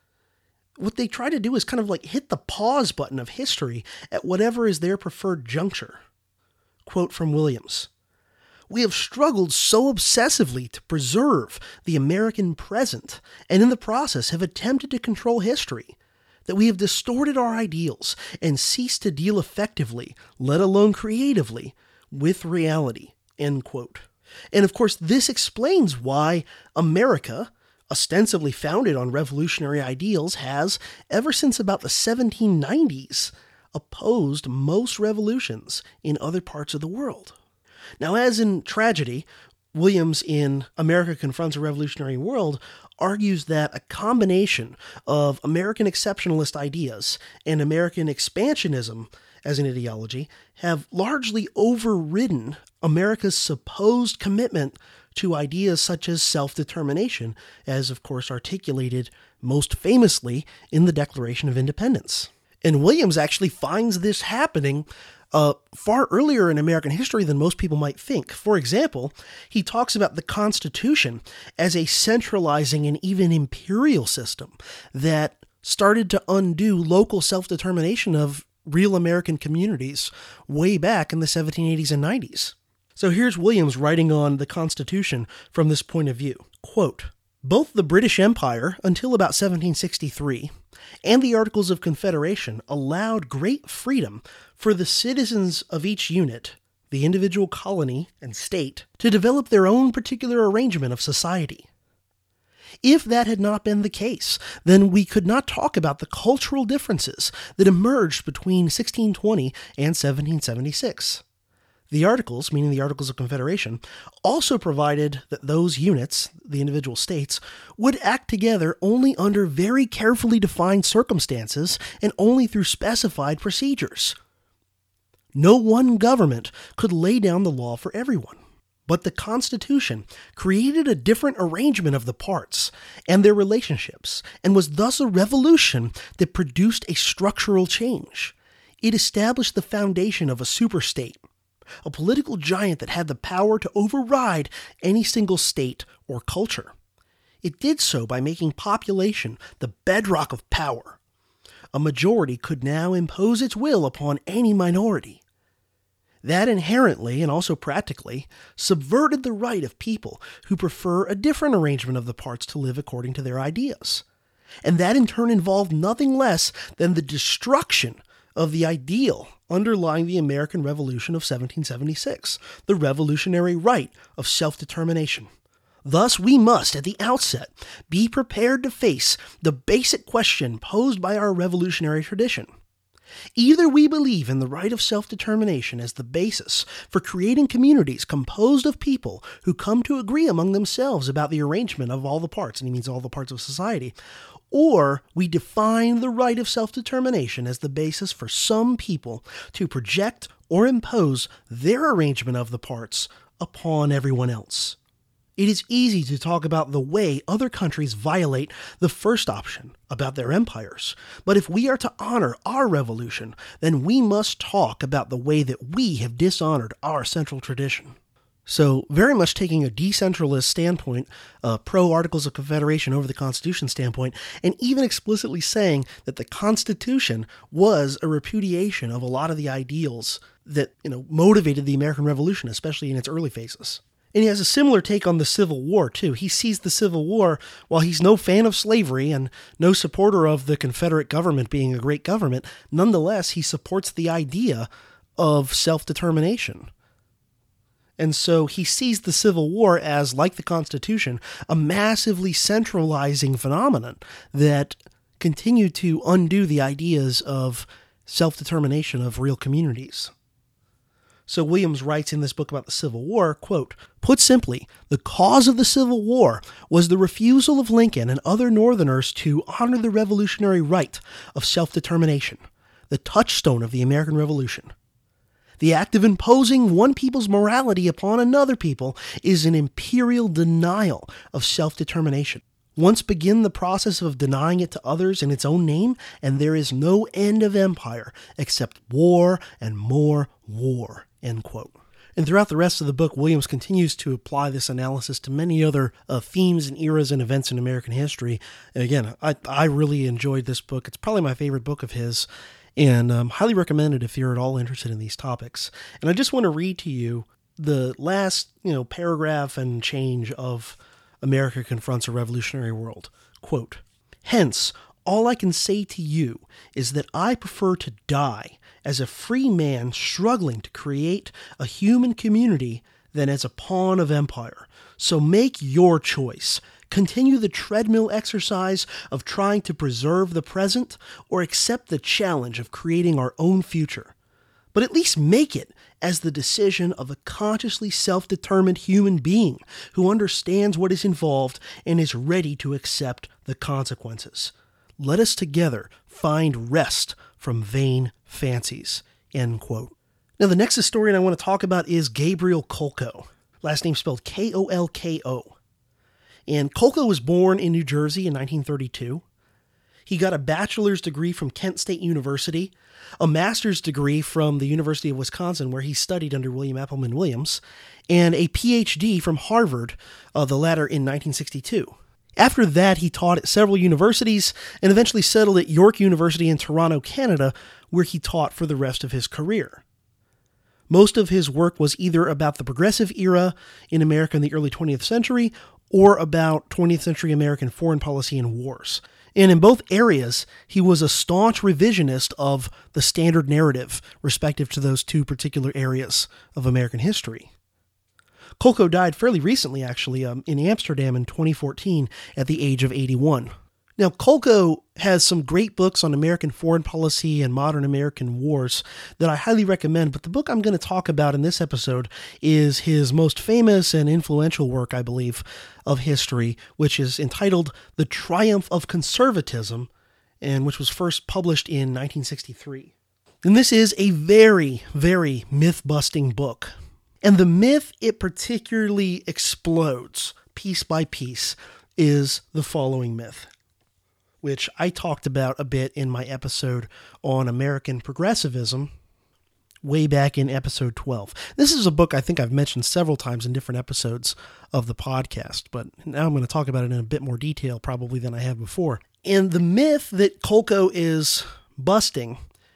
what they try to do is kind of like hit the pause button of history at whatever is their preferred juncture. Quote from Williams, "We have struggled so obsessively to preserve the American present, and in the process have attempted to control history, that we have distorted our ideals and ceased to deal effectively, let alone creatively, with reality." End quote. And of course, this explains why America, ostensibly founded on revolutionary ideals, has, ever since about the seventeen nineties, opposed most revolutions in other parts of the world. Now, as in tragedy, Williams in America Confronts a Revolutionary World argues that a combination of American exceptionalist ideas and American expansionism as an ideology have largely overridden America's supposed commitment to ideas such as self-determination, as of course articulated most famously in the Declaration of Independence. And Williams actually finds this happening uh, far earlier in American history than most people might think. For example, he talks about the Constitution as a centralizing and even imperial system that started to undo local self-determination of real American communities way back in the seventeen eighties and nineties. So here's Williams writing on the Constitution from this point of view. Quote, "Both the British Empire, until about seventeen sixty-three, and the Articles of Confederation allowed great freedom for the citizens of each unit, the individual colony and state, to develop their own particular arrangement of society. If that had not been the case, then we could not talk about the cultural differences that emerged between sixteen twenty and seventeen seventy-six. The Articles, meaning the Articles of Confederation, also provided that those units, the individual states, would act together only under very carefully defined circumstances and only through specified procedures. No one government could lay down the law for everyone. But the Constitution created a different arrangement of the parts and their relationships, and was thus a revolution that produced a structural change. It established the foundation of a superstate, a political giant that had the power to override any single state or culture. It did so by making population the bedrock of power. A majority could now impose its will upon any minority. That inherently, and also practically, subverted the right of people who prefer a different arrangement of the parts to live according to their ideas. And that in turn involved nothing less than the destruction of the ideal underlying the American Revolution of seventeen seventy-six, the revolutionary right of self-determination. Thus, we must, at the outset, be prepared to face the basic question posed by our revolutionary tradition. Either we believe in the right of self-determination as the basis for creating communities composed of people who come to agree among themselves about the arrangement of all the parts, and he means all the parts of society, or we define the right of self-determination as the basis for some people to project or impose their arrangement of the parts upon everyone else. It is easy to talk about the way other countries violate the first option about their empires, but if we are to honor our revolution, then we must talk about the way that we have dishonored our central tradition. So, very much taking a decentralist standpoint, a pro-Articles of Confederation over the Constitution standpoint, and even explicitly saying that the Constitution was a repudiation of a lot of the ideals that, you know, motivated the American Revolution, especially in its early phases. And he has a similar take on the Civil War, too. He sees the Civil War, while he's no fan of slavery and no supporter of the Confederate government being a great government, nonetheless, he supports the idea of self-determination. And so he sees the Civil War as, like the Constitution, a massively centralizing phenomenon that continued to undo the ideas of self-determination of real communities. So Williams writes in this book about the Civil War, quote, "Put simply, the cause of the Civil War was the refusal of Lincoln and other Northerners to honor the revolutionary right of self-determination, the touchstone of the American Revolution. The act of imposing one people's morality upon another people is an imperial denial of self-determination. Once begin the process of denying it to others in its own name, and there is no end of empire except war and more war." End quote. And throughout the rest of the book, Williams continues to apply this analysis to many other uh, themes and eras and events in American history. And again, I, I really enjoyed this book. It's probably my favorite book of his, and um, highly recommend it if you're at all interested in these topics. And I just want to read to you the last, you know, paragraph and change of America Confronts a Revolutionary World. Quote, "Hence, all I can say to you is that I prefer to die as a free man struggling to create a human community than as a pawn of empire. So make your choice. Continue the treadmill exercise of trying to preserve the present, or accept the challenge of creating our own future. But at least make it as the decision of a consciously self-determined human being who understands what is involved and is ready to accept the consequences. Let us together find rest from vain fancies." End quote. Now, the next historian I want to talk about is Gabriel Kolko. Last name spelled K O L K O. And Kolko was born in New Jersey in nineteen thirty-two. He got a bachelor's degree from Kent State University, a master's degree from the University of Wisconsin, where he studied under William Appleman Williams, and a P H D from Harvard, uh, the latter in nineteen sixty-two. After that, he taught at several universities and eventually settled at York University in Toronto, Canada, where he taught for the rest of his career. Most of his work was either about the progressive era in America in the early twentieth century or about twentieth century American foreign policy and wars. And in both areas, he was a staunch revisionist of the standard narrative respective to those two particular areas of American history. Kolko died fairly recently, actually, um, in Amsterdam in twenty fourteen at the age of eighty-one. Now, Kolko has some great books on American foreign policy and modern American wars that I highly recommend, but the book I'm going to talk about in this episode is his most famous and influential work, I believe, of history, which is entitled The Triumph of Conservatism, and which was first published in nineteen sixty-three. And this is a very, very myth-busting book. And the myth it particularly explodes, piece by piece, is the following myth, which I talked about a bit in my episode on American progressivism way back in episode twelve. This is a book I think I've mentioned several times in different episodes of the podcast, but now I'm going to talk about it in a bit more detail probably than I have before. And the myth that Kolko is busting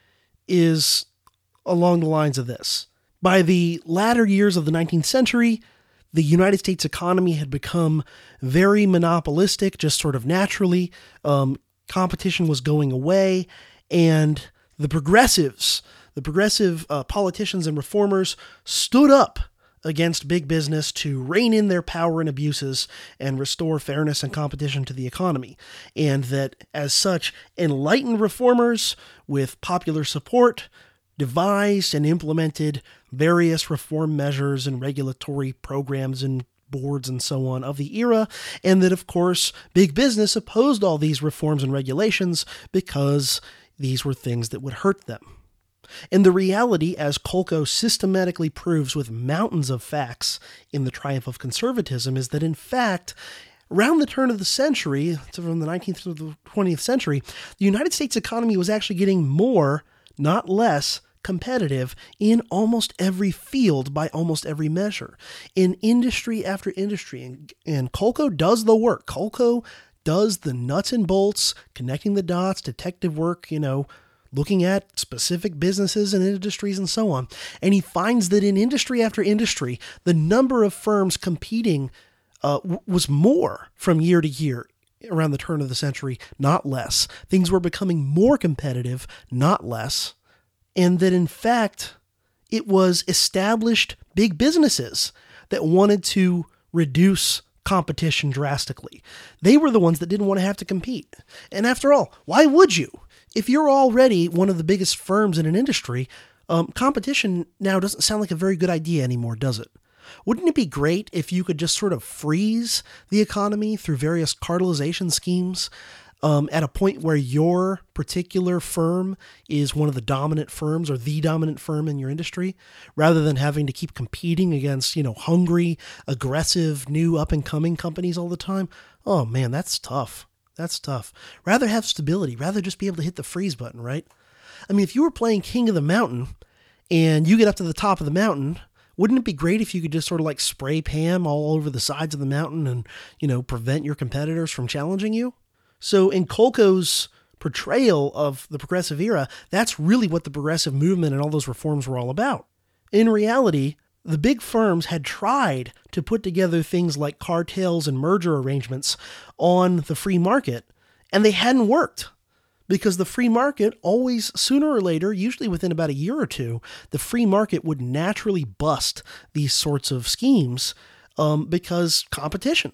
is along the lines of this. By the latter years of the nineteenth century, the United States economy had become very monopolistic, just sort of naturally. Um, competition was going away, and the progressives, the progressive uh, politicians and reformers stood up against big business to rein in their power and abuses and restore fairness and competition to the economy. And that, as such, enlightened reformers with popular support devised and implemented various reform measures and regulatory programs and boards and so on of the era, and that, of course, big business opposed all these reforms and regulations because these were things that would hurt them. And the reality, as Kolko systematically proves with mountains of facts in The Triumph of Conservatism, is that, in fact, around the turn of the century, from the nineteenth to the twentieth century, the United States economy was actually getting more, not less, competitive in almost every field by almost every measure, in industry after industry. And, and Kolko does the work. Kolko does the nuts and bolts, connecting the dots, detective work, you know, looking at specific businesses and industries and so on. And he finds that in industry after industry, the number of firms competing uh, w- was more from year to year around the turn of the century, not less. Things were becoming more competitive, not less. And that, in fact, it was established big businesses that wanted to reduce competition drastically. They were the ones that didn't want to have to compete. And after all, why would you? If you're already one of the biggest firms in an industry, um, competition now doesn't sound like a very good idea anymore, does it? Wouldn't it be great if you could just sort of freeze the economy through various cartelization schemes um, at a point where your particular firm is one of the dominant firms or the dominant firm in your industry, rather than having to keep competing against, you know, hungry, aggressive, new up-and-coming companies all the time? Oh man, that's tough. That's tough. Rather have stability, rather just be able to hit the freeze button, right? I mean, if you were playing King of the Mountain and you get up to the top of the mountain, wouldn't it be great if you could just sort of like spray Pam all over the sides of the mountain and, you know, prevent your competitors from challenging you? So in Kolko's portrayal of the progressive era, that's really what the progressive movement and all those reforms were all about. In reality, the big firms had tried to put together things like cartels and merger arrangements on the free market, and they hadn't worked. Because the free market always, sooner or later, usually within about a year or two, the free market would naturally bust these sorts of schemes um, because competition.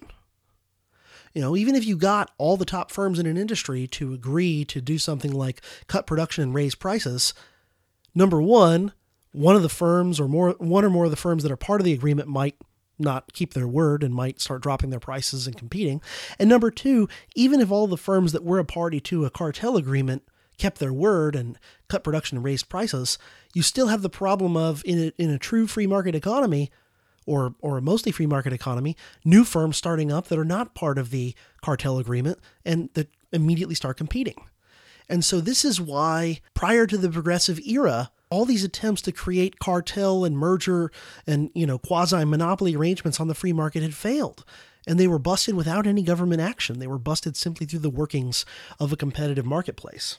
You know, even if you got all the top firms in an industry to agree to do something like cut production and raise prices, number one, one of the firms or more, one or more of the firms that are part of the agreement might not keep their word and might start dropping their prices and competing. And number two, even if all the firms that were a party to a cartel agreement kept their word and cut production and raised prices, you still have the problem of, in a, in a true free market economy, or or a mostly free market economy, new firms starting up that are not part of the cartel agreement and that immediately start competing. And so this is why prior to the progressive era, all these attempts to create cartel and merger and, you know, quasi-monopoly arrangements on the free market had failed. And they were busted without any government action. They were busted simply through the workings of a competitive marketplace.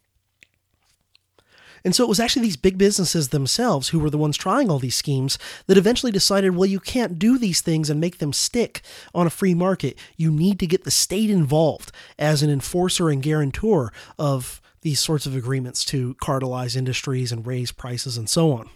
And so it was actually these big businesses themselves who were the ones trying all these schemes that eventually decided, well, you can't do these things and make them stick on a free market. You need to get the state involved as an enforcer and guarantor of these sorts of agreements to cartelize industries and raise prices and so on.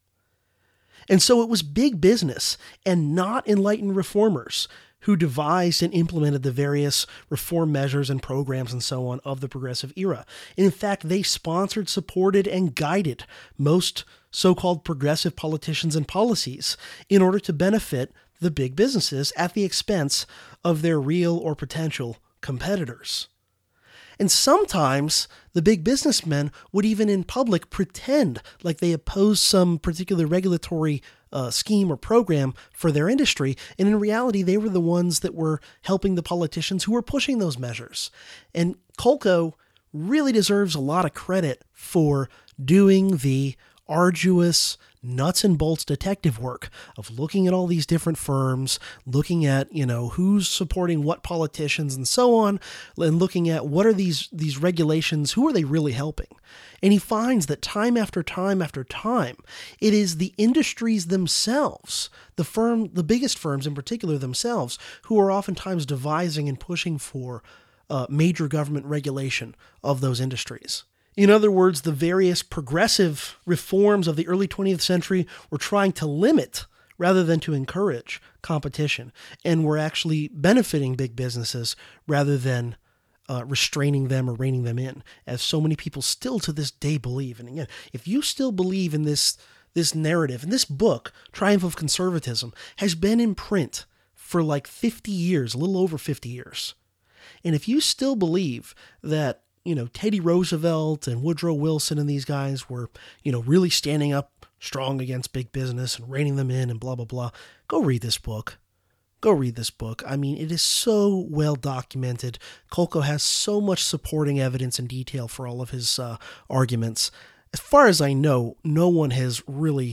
And so it was big business and not enlightened reformers who devised and implemented the various reform measures and programs and so on of the progressive era. And in fact, they sponsored, supported, and guided most so-called progressive politicians and policies in order to benefit the big businesses at the expense of their real or potential competitors. And sometimes the big businessmen would even in public pretend like they opposed some particular regulatory uh, scheme or program for their industry. And in reality, they were the ones that were helping the politicians who were pushing those measures. And Kolko really deserves a lot of credit for doing the arduous nuts and bolts detective work of looking at all these different firms, looking at, you know, who's supporting what politicians and so on, and looking at what are these, these regulations, who are they really helping? And he finds that time after time after time, it is the industries themselves, the firm, the biggest firms in particular themselves, who are oftentimes devising and pushing for uh, major government regulation of those industries. In other words, the various progressive reforms of the early twentieth century were trying to limit rather than to encourage competition, and were actually benefiting big businesses rather than uh, restraining them or reining them in, as so many people still to this day believe. And again, if you still believe in this, this narrative, and this book, Triumph of Conservatism, has been in print for like fifty years, a little over fifty years. And if you still believe that, you know, Teddy Roosevelt and Woodrow Wilson and these guys were, you know, really standing up strong against big business and reining them in and blah, blah, blah, go read this book. Go read this book. I mean, it is so well documented. Kolko has so much supporting evidence and detail for all of his uh, arguments. As far as I know, no one has really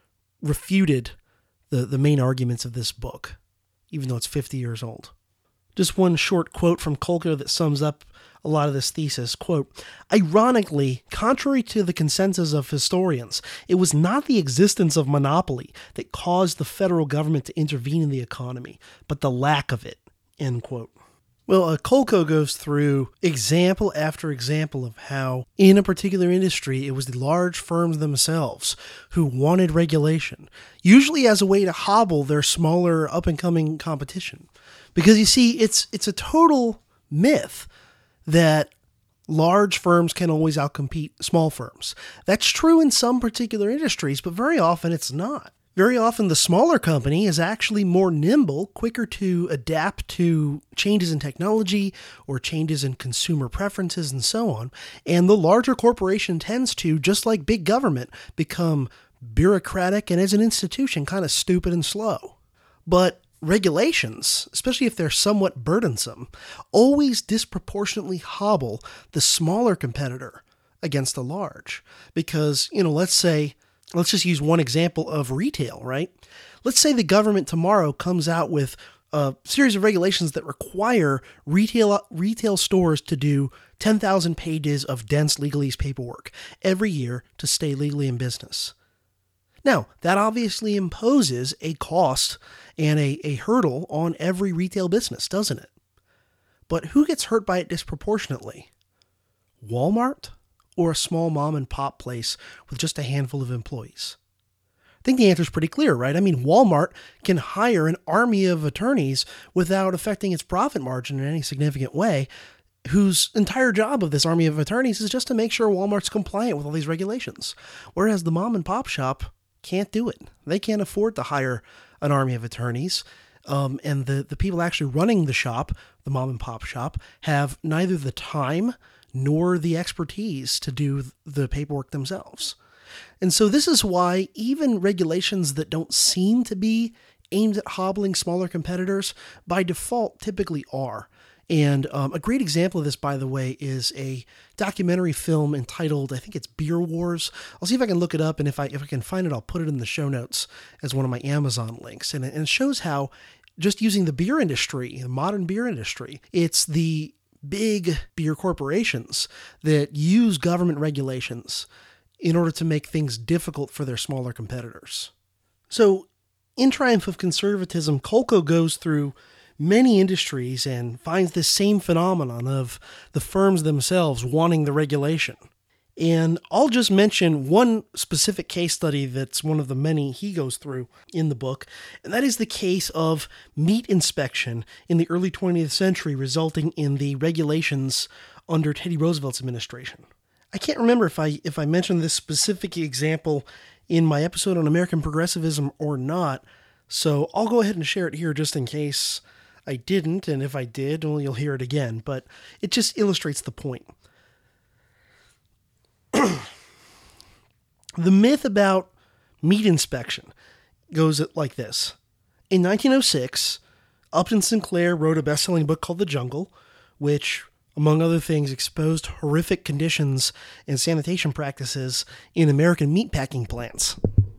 refuted the, the main arguments of this book, even though it's fifty years old. Just one short quote from Kolko that sums up a lot of this thesis. Quote, "Ironically, contrary to the consensus of historians, it was not the existence of monopoly that caused the federal government to intervene in the economy, but the lack of it." End quote. Well, uh, Kolko goes through example after example of how in a particular industry, it was the large firms themselves who wanted regulation, usually as a way to hobble their smaller up-and-coming competition. Because you see, it's it's a total myth that large firms can always outcompete small firms. That's true in some particular industries, but very often it's not. Very often the smaller company is actually more nimble, quicker to adapt to changes in technology or changes in consumer preferences and so on. And the larger corporation tends to, just like big government, become bureaucratic and as an institution kind of stupid and slow. But regulations, especially if they're somewhat burdensome, always disproportionately hobble the smaller competitor against the large. Because, you know, let's say, let's just use one example of retail, right? Let's say the government tomorrow comes out with a series of regulations that require retail retail stores to do ten thousand pages of dense legalese paperwork every year to stay legally in business. Now, that obviously imposes a cost and a, a hurdle on every retail business, doesn't it? But who gets hurt by it disproportionately? Walmart or a small mom and pop place with just a handful of employees? I think the answer is pretty clear, right? I mean, Walmart can hire an army of attorneys without affecting its profit margin in any significant way, whose entire job of this army of attorneys is just to make sure Walmart's compliant with all these regulations. Whereas the mom and pop shop can't do it. They can't afford to hire an army of attorneys. Um, and the, the people actually running the shop, the mom and pop shop, have neither the time nor the expertise to do the paperwork themselves. And so this is why even regulations that don't seem to be aimed at hobbling smaller competitors, by default typically are. And um, a great example of this, by the way, is a documentary film entitled, I think it's Beer Wars. I'll see if I can look it up, and if I if I can find it, I'll put it in the show notes as one of my Amazon links. And it, and it shows how, just using the beer industry, the modern beer industry, it's the big beer corporations that use government regulations in order to make things difficult for their smaller competitors. So, in Triumph of Conservatism, Kolko goes through many industries and finds this same phenomenon of the firms themselves wanting the regulation. And I'll just mention one specific case study that's one of the many he goes through in the book, and that is the case of meat inspection in the early twentieth century, resulting in the regulations under Teddy Roosevelt's administration. I can't remember if I if I mentioned this specific example in my episode on American progressivism or not, so I'll go ahead and share it here just in case I didn't, and if I did, well, you'll hear it again, but it just illustrates the point. The myth about meat inspection goes like this. In nineteen oh six, Upton Sinclair wrote a best-selling book called The Jungle, which, among other things, exposed horrific conditions and sanitation practices in American meatpacking plants.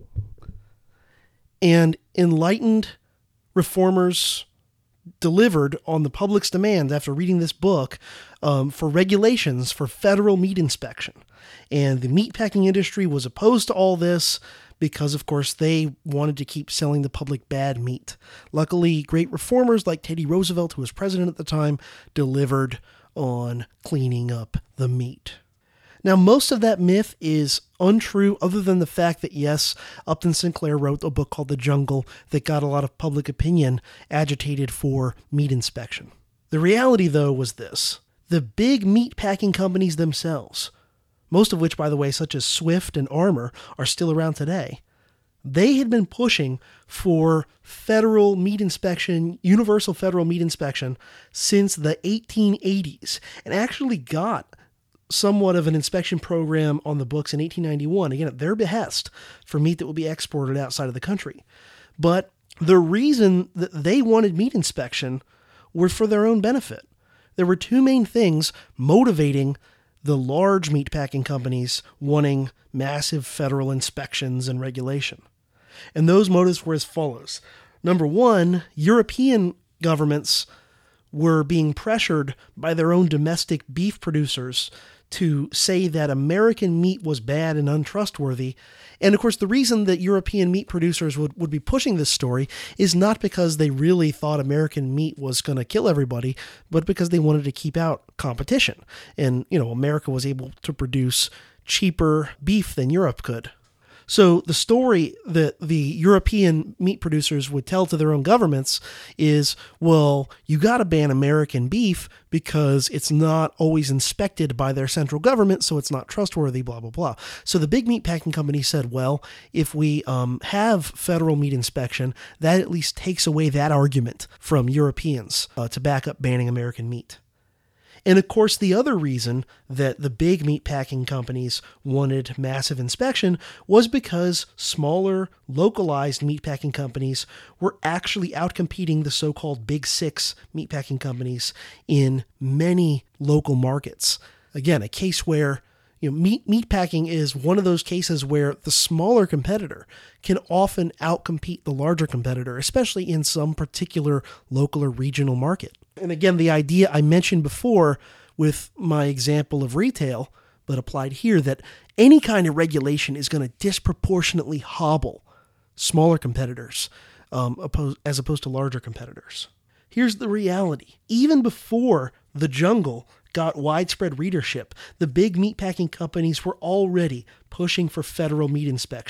And enlightened reformers delivered on the public's demand after reading this book um, for regulations for federal meat inspection. And the meatpacking industry was opposed to all this because, of course, they wanted to keep selling the public bad meat. Luckily, great reformers like Teddy Roosevelt, who was president at the time, delivered on cleaning up the meat. Now, most of that myth is untrue, other than the fact that, yes, Upton Sinclair wrote a book called The Jungle that got a lot of public opinion agitated for meat inspection. The reality, though, was this. The big meat packing companies themselves, most of which, by the way, such as Swift and Armour, are still around today, they had been pushing for federal meat inspection, universal federal meat inspection, since the eighteen eighties, and actually got somewhat of an inspection program on the books in eighteen ninety-one, again, at their behest, for meat that would be exported outside of the country. But the reason that they wanted meat inspection were for their own benefit. There were two main things motivating the large meatpacking companies wanting massive federal inspections and regulation. And those motives were as follows. Number one, European governments were being pressured by their own domestic beef producers to say that American meat was bad and untrustworthy. And of course, the reason that European meat producers would, would be pushing this story is not because they really thought American meat was going to kill everybody, but because they wanted to keep out competition. And, you know, America was able to produce cheaper beef than Europe could. So the story that the European meat producers would tell to their own governments is, well, you got to ban American beef because it's not always inspected by their central government, so it's not trustworthy, blah, blah, blah. So the big meat packing company said, well, if we um, have federal meat inspection, that at least takes away that argument from Europeans uh, to back up banning American meat. And of course, the other reason that the big meatpacking companies wanted massive inspection was because smaller, localized meatpacking companies were actually outcompeting the so-called Big Six meatpacking companies in many local markets. Again, a case where, you know, meat meatpacking is one of those cases where the smaller competitor can often outcompete the larger competitor, especially in some particular local or regional market. And again, the idea I mentioned before with my example of retail, but applied here, that any kind of regulation is going to disproportionately hobble smaller competitors um, opposed, as opposed to larger competitors. Here's the reality. Even before The Jungle got widespread readership, the big meatpacking companies were already pushing for federal meat inspection.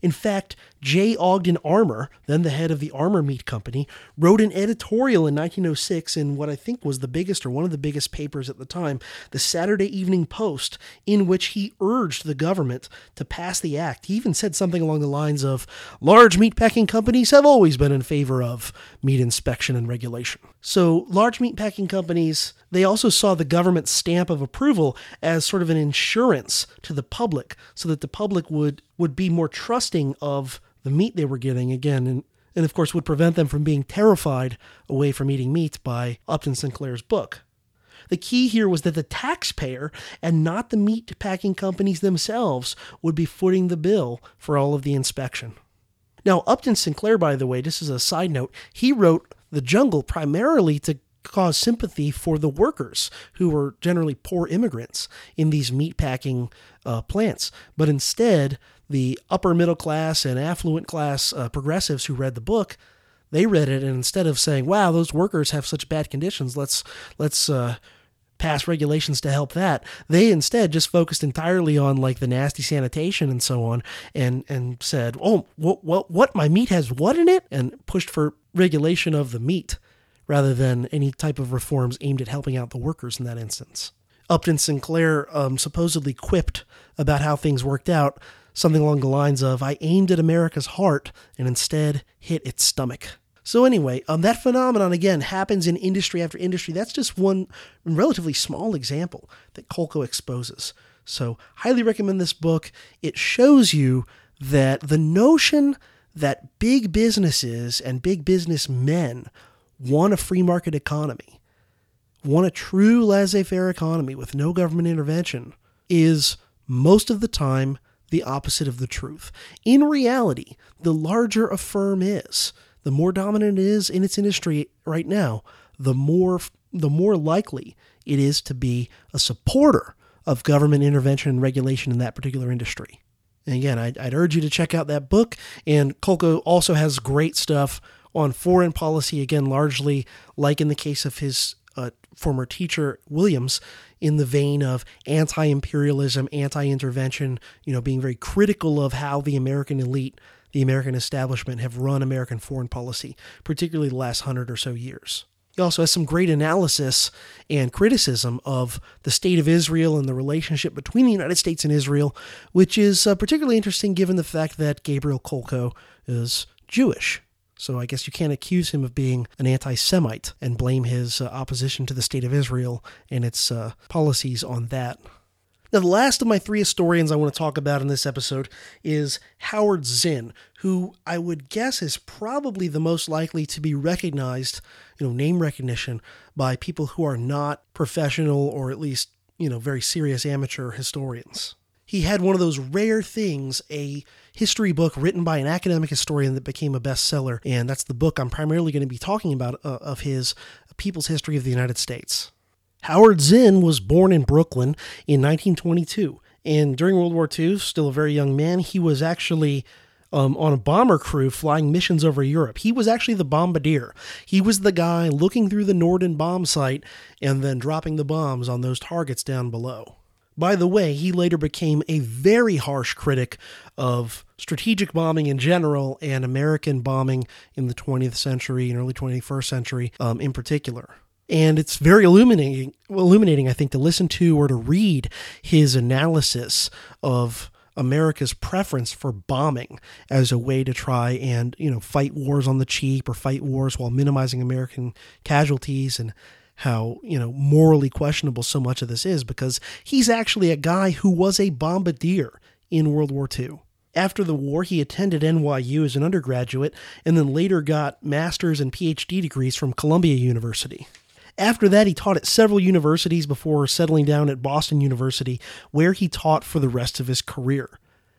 In fact, J. Ogden Armour, then the head of the Armour Meat Company, wrote an editorial in nineteen oh six in what I think was the biggest or one of the biggest papers at the time, the Saturday Evening Post, in which he urged the government to pass the act. He even said something along the lines of, large meatpacking companies have always been in favor of meat inspection and regulation. So large meatpacking companies, they also saw the government's stamp of approval as sort of an insurance to the public so that the public would, would be more trusting of the meat they were getting, again, and, and of course would prevent them from being terrified away from eating meat by Upton Sinclair's book. The key here was that the taxpayer and not the meat packing companies themselves would be footing the bill for all of the inspection. Now, Upton Sinclair, by the way, this is a side note, he wrote The Jungle primarily to cause sympathy for the workers who were generally poor immigrants in these meatpacking uh, plants. But instead, the upper middle class and affluent class uh, progressives who read the book, they read it, and instead of saying, wow, those workers have such bad conditions, let's let's uh, pass regulations to help that, they instead just focused entirely on like the nasty sanitation and so on, and and said, oh, what, what, what, my meat has what in it? And pushed for regulation of the meat rather than any type of reforms aimed at helping out the workers in that instance. Upton Sinclair um, supposedly quipped about how things worked out, something along the lines of, I aimed at America's heart and instead hit its stomach. So anyway, um, that phenomenon, again, happens in industry after industry. That's just one relatively small example that Kolko exposes. So highly recommend this book. It shows you that the notion that big businesses and big businessmen want a free market economy, want a true laissez-faire economy with no government intervention, is most of the time the opposite of the truth. In reality, the larger a firm is, the more dominant it is in its industry right now, the more the more likely it is to be a supporter of government intervention and regulation in that particular industry. And again, I'd, I'd urge you to check out that book. And Kolko also has great stuff on foreign policy, again, largely like in the case of his uh, former teacher, Williams, in the vein of anti-imperialism, anti-intervention, you know, being very critical of how the American elite, the American establishment have run American foreign policy, particularly the last hundred or so years. He also has some great analysis and criticism of the state of Israel and the relationship between the United States and Israel, which is uh, particularly interesting given the fact that Gabriel Kolko is Jewish. So I guess you can't accuse him of being an anti-Semite and blame his uh, opposition to the state of Israel and its uh, policies on that. Now, the last of my three historians I want to talk about in this episode is Howard Zinn, who I would guess is probably the most likely to be recognized, you know, name recognition by people who are not professional or at least, you know, very serious amateur historians. He had one of those rare things, a history book written by an academic historian that became a bestseller, and that's the book I'm primarily going to be talking about uh, of his, People's History of the United States. Howard Zinn was born in Brooklyn in nineteen twenty-two, and during World War Two, still a very young man, he was actually um, on a bomber crew flying missions over Europe. He was actually the bombardier. He was the guy looking through the Norden bomb site and then dropping the bombs on those targets down below. By the way, he later became a very harsh critic of strategic bombing in general and American bombing in the twentieth century and early twenty-first century um, in particular. And it's very illuminating, illuminating, I think, to listen to or to read his analysis of America's preference for bombing as a way to try and, you know, fight wars on the cheap or fight wars while minimizing American casualties, and how, you know, morally questionable so much of this is, because he's actually a guy who was a bombardier in World War Two. After the war, he attended N Y U as an undergraduate and then later got master's and P H D degrees from Columbia University. After that, he taught at several universities before settling down at Boston University, where he taught for the rest of his career.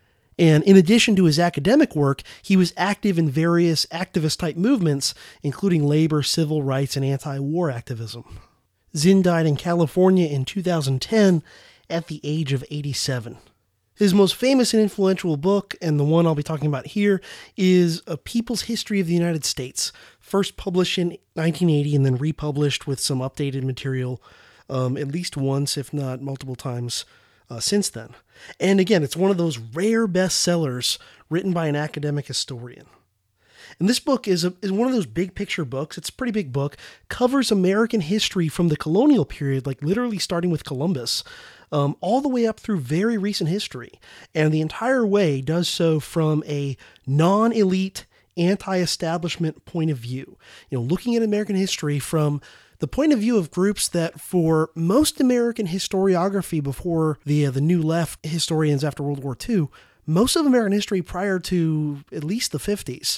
And in addition to his academic work, he was active in various activist-type movements, including labor, civil rights, and anti-war activism. Zinn died in California in two thousand ten at the age of eighty-seven. His most famous and influential book, and the one I'll be talking about here, is A People's History of the United States, first published in nineteen eighty and then republished with some updated material um, at least once, if not multiple times, uh, since then. And again, it's one of those rare bestsellers written by an academic historian. And this book is, a, is one of those big picture books. It's a pretty big book, covers American history from the colonial period, like literally starting with Columbus, um, all the way up through very recent history. And the entire way does so from a non-elite, anti-establishment point of view. You know, looking at American history from the point of view of groups that for most American historiography before the, uh, the New Left historians after World War Two, most of American history prior to at least the fifties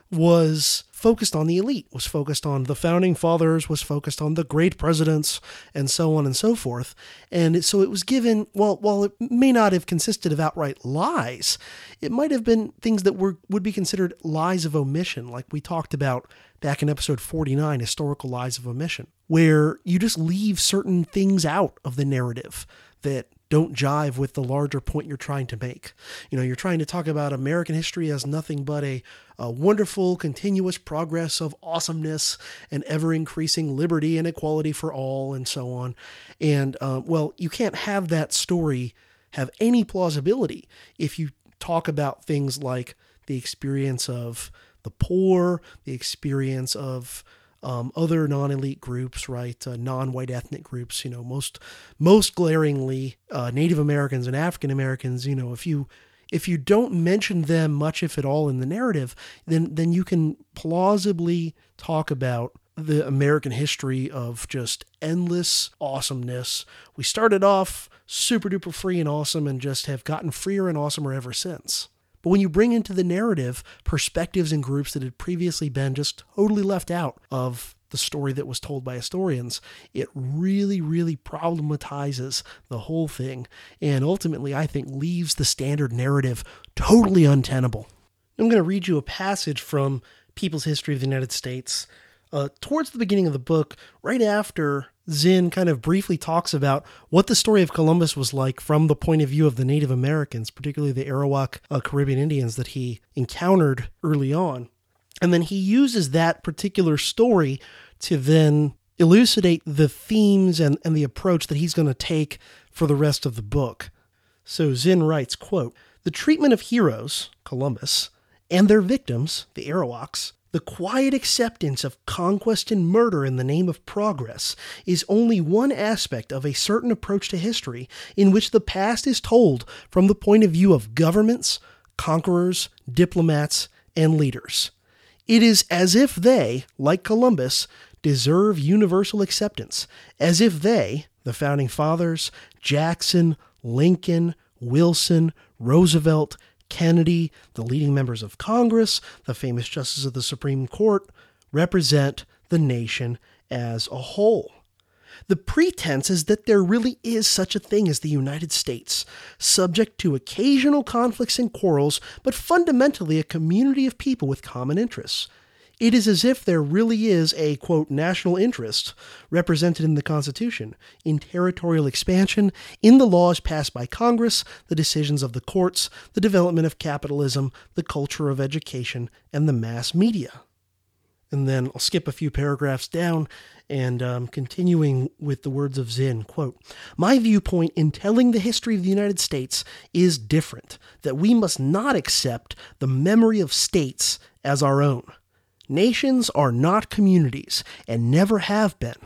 was focused on the elite, was focused on the founding fathers, was focused on the great presidents, and so on and so forth. And so it was given, well, while it may not have consisted of outright lies, it might have been things that were would be considered lies of omission, like we talked about back in episode forty-nine, Historical Lies of Omission, where you just leave certain things out of the narrative that don't jive with the larger point you're trying to make. You know, you're trying to talk about American history as nothing but a, a wonderful, continuous progress of awesomeness and ever-increasing liberty and equality for all and so on. And, uh, well, you can't have that story have any plausibility if you talk about things like the experience of the poor, the experience of Um, other non-elite groups, right? Uh, non-white ethnic groups, you know, most, most glaringly, uh, Native Americans and African Americans, you know, if you, if you don't mention them much, if at all, in the narrative, then, then you can plausibly talk about the American history of just endless awesomeness. We started off super duper free and awesome and just have gotten freer and awesomer ever since. But when you bring into the narrative perspectives and groups that had previously been just totally left out of the story that was told by historians, it really, really problematizes the whole thing and ultimately, I think, leaves the standard narrative totally untenable. I'm going to read you a passage from People's History of the United States uh, towards the beginning of the book, right after Zinn kind of briefly talks about what the story of Columbus was like from the point of view of the Native Americans, particularly the Arawak uh, Caribbean Indians that he encountered early on. And then he uses that particular story to then elucidate the themes and, and the approach that he's going to take for the rest of the book. So Zinn writes, quote, "The treatment of heroes, Columbus, and their victims, the Arawaks, the quiet acceptance of conquest and murder in the name of progress is only one aspect of a certain approach to history in which the past is told from the point of view of governments, conquerors, diplomats, and leaders. It is as if they, like Columbus, deserve universal acceptance, as if they, the founding fathers, Jackson, Lincoln, Wilson, Roosevelt, Kennedy, the leading members of Congress, the famous justices of the Supreme Court, represent the nation as a whole. The pretense is that there really is such a thing as the United States, subject to occasional conflicts and quarrels, but fundamentally a community of people with common interests. It is as if there really is a, quote, national interest represented in the Constitution, in territorial expansion, in the laws passed by Congress, the decisions of the courts, the development of capitalism, the culture of education, and the mass media." And then I'll skip a few paragraphs down and um, continuing with the words of Zinn, quote, "My viewpoint in telling the history of the United States is different, that we must not accept the memory of states as our own. Nations are not communities and never have been.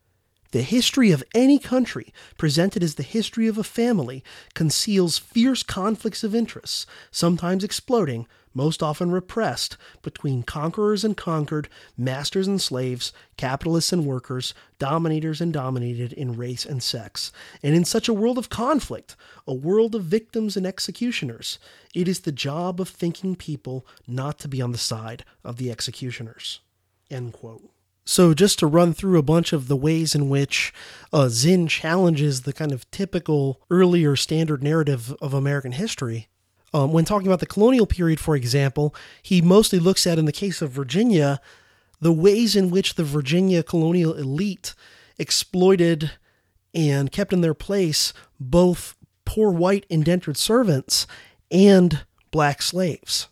The history of any country, presented as the history of a family, conceals fierce conflicts of interests, sometimes exploding, most often repressed, between conquerors and conquered, masters and slaves, capitalists and workers, dominators and dominated in race and sex. And in such a world of conflict, a world of victims and executioners, it is the job of thinking people not to be on the side of the executioners." End quote. So just to run through a bunch of the ways in which uh, Zinn challenges the kind of typical earlier standard narrative of American history. Um, when talking about the colonial period, for example, he mostly looks at, in the case of Virginia, the ways in which the Virginia colonial elite exploited and kept in their place both poor white indentured servants and black slaves.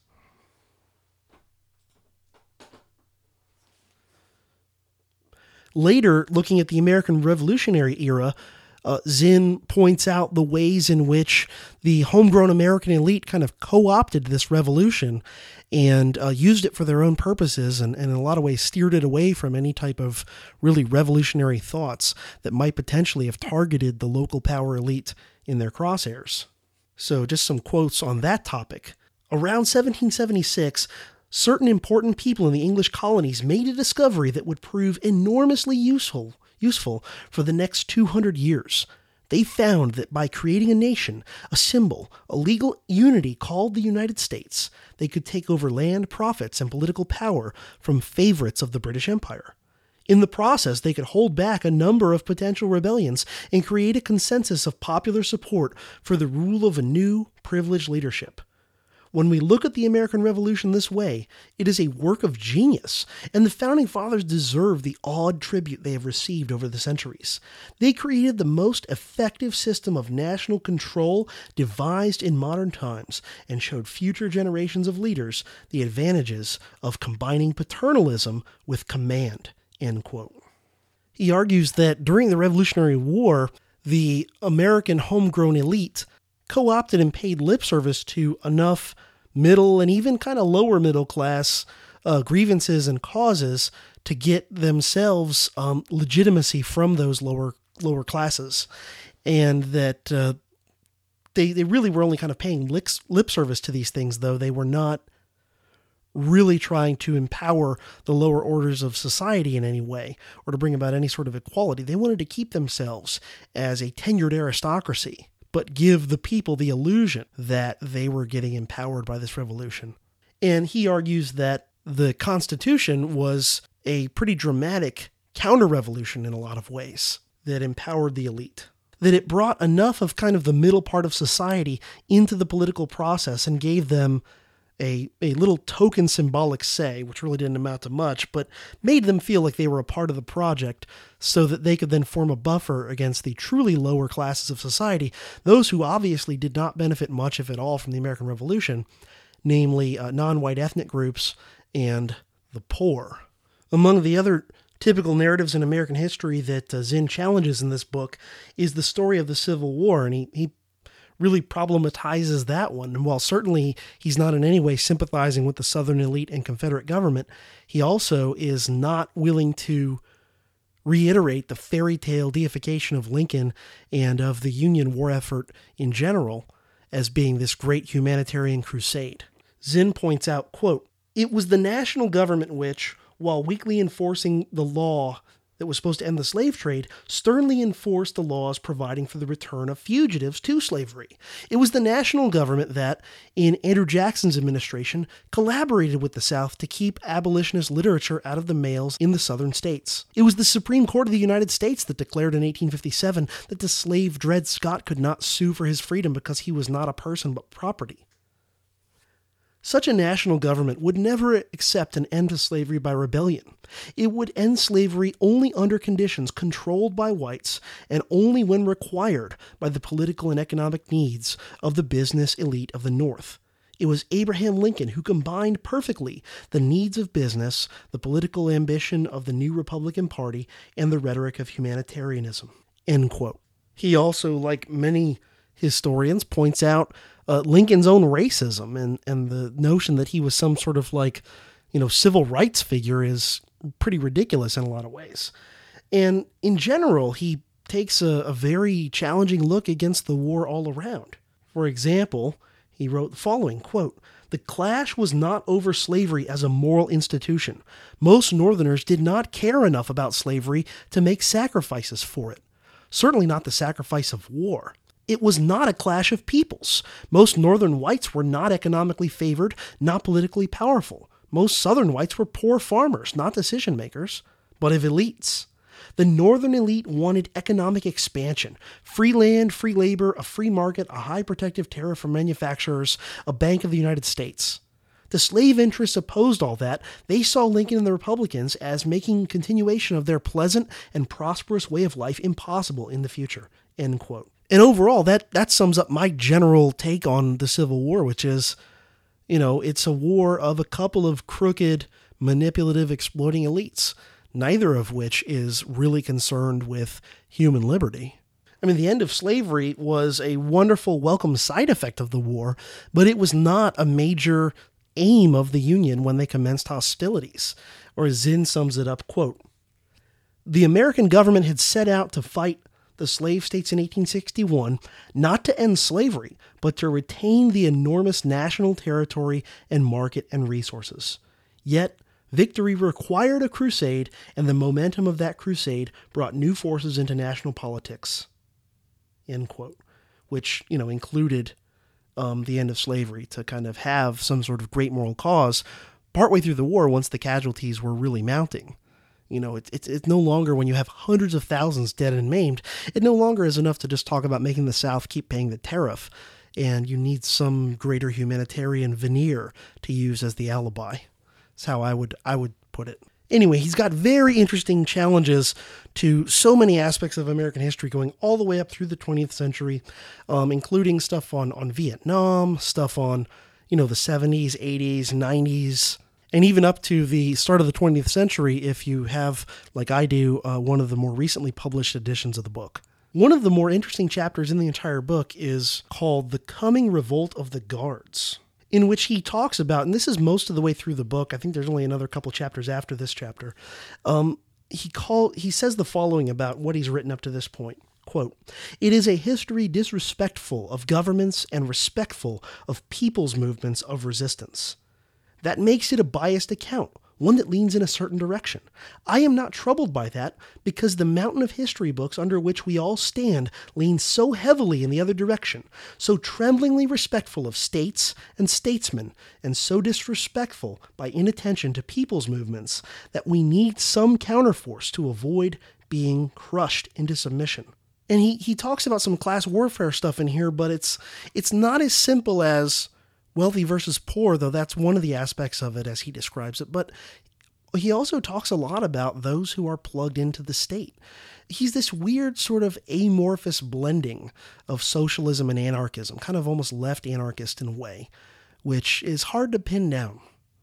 Later, looking at the American Revolutionary era, Uh, Zinn points out the ways in which the homegrown American elite kind of co-opted this revolution and uh, used it for their own purposes, and, and in a lot of ways steered it away from any type of really revolutionary thoughts that might potentially have targeted the local power elite in their crosshairs. So just some quotes on that topic. Around seventeen seventy-six, certain important people in the English colonies made a discovery that would prove enormously useful useful for the next two hundred years. They found that by creating a nation, a symbol, a legal unity called the United States, they could take over land, profits, and political power from favorites of the British Empire. In the process, they could hold back a number of potential rebellions and create a consensus of popular support for the rule of a new, privileged leadership. When we look at the American Revolution this way, it is a work of genius, and the Founding Fathers deserve the awed tribute they have received over the centuries. They created the most effective system of national control devised in modern times, and showed future generations of leaders the advantages of combining paternalism with command." End quote. He argues that during the Revolutionary War, the American homegrown elite co-opted and paid lip service to enough middle and even kind of lower middle class uh, grievances and causes to get themselves um, legitimacy from those lower lower classes, and that uh, they they really were only kind of paying lip, lip service to these things, though they were not really trying to empower the lower orders of society in any way or to bring about any sort of equality. They wanted to keep themselves as a tenured aristocracy, but give the people the illusion that they were getting empowered by this revolution. And he argues that the Constitution was a pretty dramatic counter-revolution in a lot of ways that empowered the elite, that it brought enough of kind of the middle part of society into the political process and gave them a, a little token symbolic say, which really didn't amount to much, but made them feel like they were a part of the project so that they could then form a buffer against the truly lower classes of society, those who obviously did not benefit much, if at all, from the American Revolution, namely uh, non-white ethnic groups and the poor. Among the other typical narratives in American history that uh, Zinn challenges in this book is the story of the Civil War, and he, he really problematizes that one. And while certainly he's not in any way sympathizing with the Southern elite and Confederate government, he also is not willing to reiterate the fairy tale deification of Lincoln and of the Union war effort in general as being this great humanitarian crusade. Zinn points out, quote, "It was the national government which, while weakly enforcing the law that was supposed to end the slave trade, sternly enforced the laws providing for the return of fugitives to slavery. It was the national government that, in Andrew Jackson's administration, collaborated with the South to keep abolitionist literature out of the mails in the southern states. It was the Supreme Court of the United States that declared in eighteen fifty-seven that the slave Dred Scott could not sue for his freedom because he was not a person but property. Such a national government would never accept an end to slavery by rebellion. It would end slavery only under conditions controlled by whites and only when required by the political and economic needs of the business elite of the North. It was Abraham Lincoln who combined perfectly the needs of business, the political ambition of the new Republican Party, and the rhetoric of humanitarianism." End quote. He also, like many historians, points out Uh, Lincoln's own racism and, and the notion that he was some sort of like, you know, civil rights figure is pretty ridiculous in a lot of ways. And in general, he takes a, a very challenging look against the war all around. For example, he wrote the following, quote, "The clash was not over slavery as a moral institution. Most Northerners did not care enough about slavery to make sacrifices for it. Certainly not the sacrifice of war. It was not a clash of peoples. Most Northern whites were not economically favored, not politically powerful. Most Southern whites were poor farmers, not decision makers, but of elites. The Northern elite wanted economic expansion, free land, free labor, a free market, a high protective tariff for manufacturers, a Bank of the United States. The slave interests opposed all that. They saw Lincoln and the Republicans as making continuation of their pleasant and prosperous way of life impossible in the future." End quote. And overall, that, that sums up my general take on the Civil War, which is, you know, it's a war of a couple of crooked, manipulative, exploiting elites, neither of which is really concerned with human liberty. I mean, the end of slavery was a wonderful, welcome side effect of the war, but it was not a major aim of the Union when they commenced hostilities. Or as Zinn sums it up, quote, "The American government had set out to fight the slave states in eighteen sixty-one, not to end slavery, but to retain the enormous national territory and market and resources. Yet, victory required a crusade, and the momentum of that crusade brought new forces into national politics." End quote. Which, you know, included um, the end of slavery to kind of have some sort of great moral cause partway through the war once the casualties were really mounting. You know, it's it's it's no longer, when you have hundreds of thousands dead and maimed, it no longer is enough to just talk about making the South keep paying the tariff, and you need some greater humanitarian veneer to use as the alibi. That's how I would I would put it. Anyway, he's got very interesting challenges to so many aspects of American history going all the way up through the twentieth century, um, including stuff on, on Vietnam, stuff on, you know, the seventies, eighties, nineties, and even up to the start of the twentieth century if you have, like I do, uh, one of the more recently published editions of the book. One of the more interesting chapters in the entire book is called The Coming Revolt of the Guards, in which he talks about, and this is most of the way through the book, I think there's only another couple chapters after this chapter, um, he call, he says the following about what he's written up to this point. Quote, "It is a history disrespectful of governments and respectful of people's movements of resistance. That makes it a biased account, one that leans in a certain direction. I am not troubled by that because the mountain of history books under which we all stand leans so heavily in the other direction, so tremblingly respectful of states and statesmen, and so disrespectful by inattention to people's movements that we need some counterforce to avoid being crushed into submission." And he, he talks about some class warfare stuff in here, but it's it's not as simple as wealthy versus poor, though that's one of the aspects of it as he describes it. But he also talks a lot about those who are plugged into the state. He's this weird sort of amorphous blending of socialism and anarchism, kind of almost left anarchist in a way, which is hard to pin down,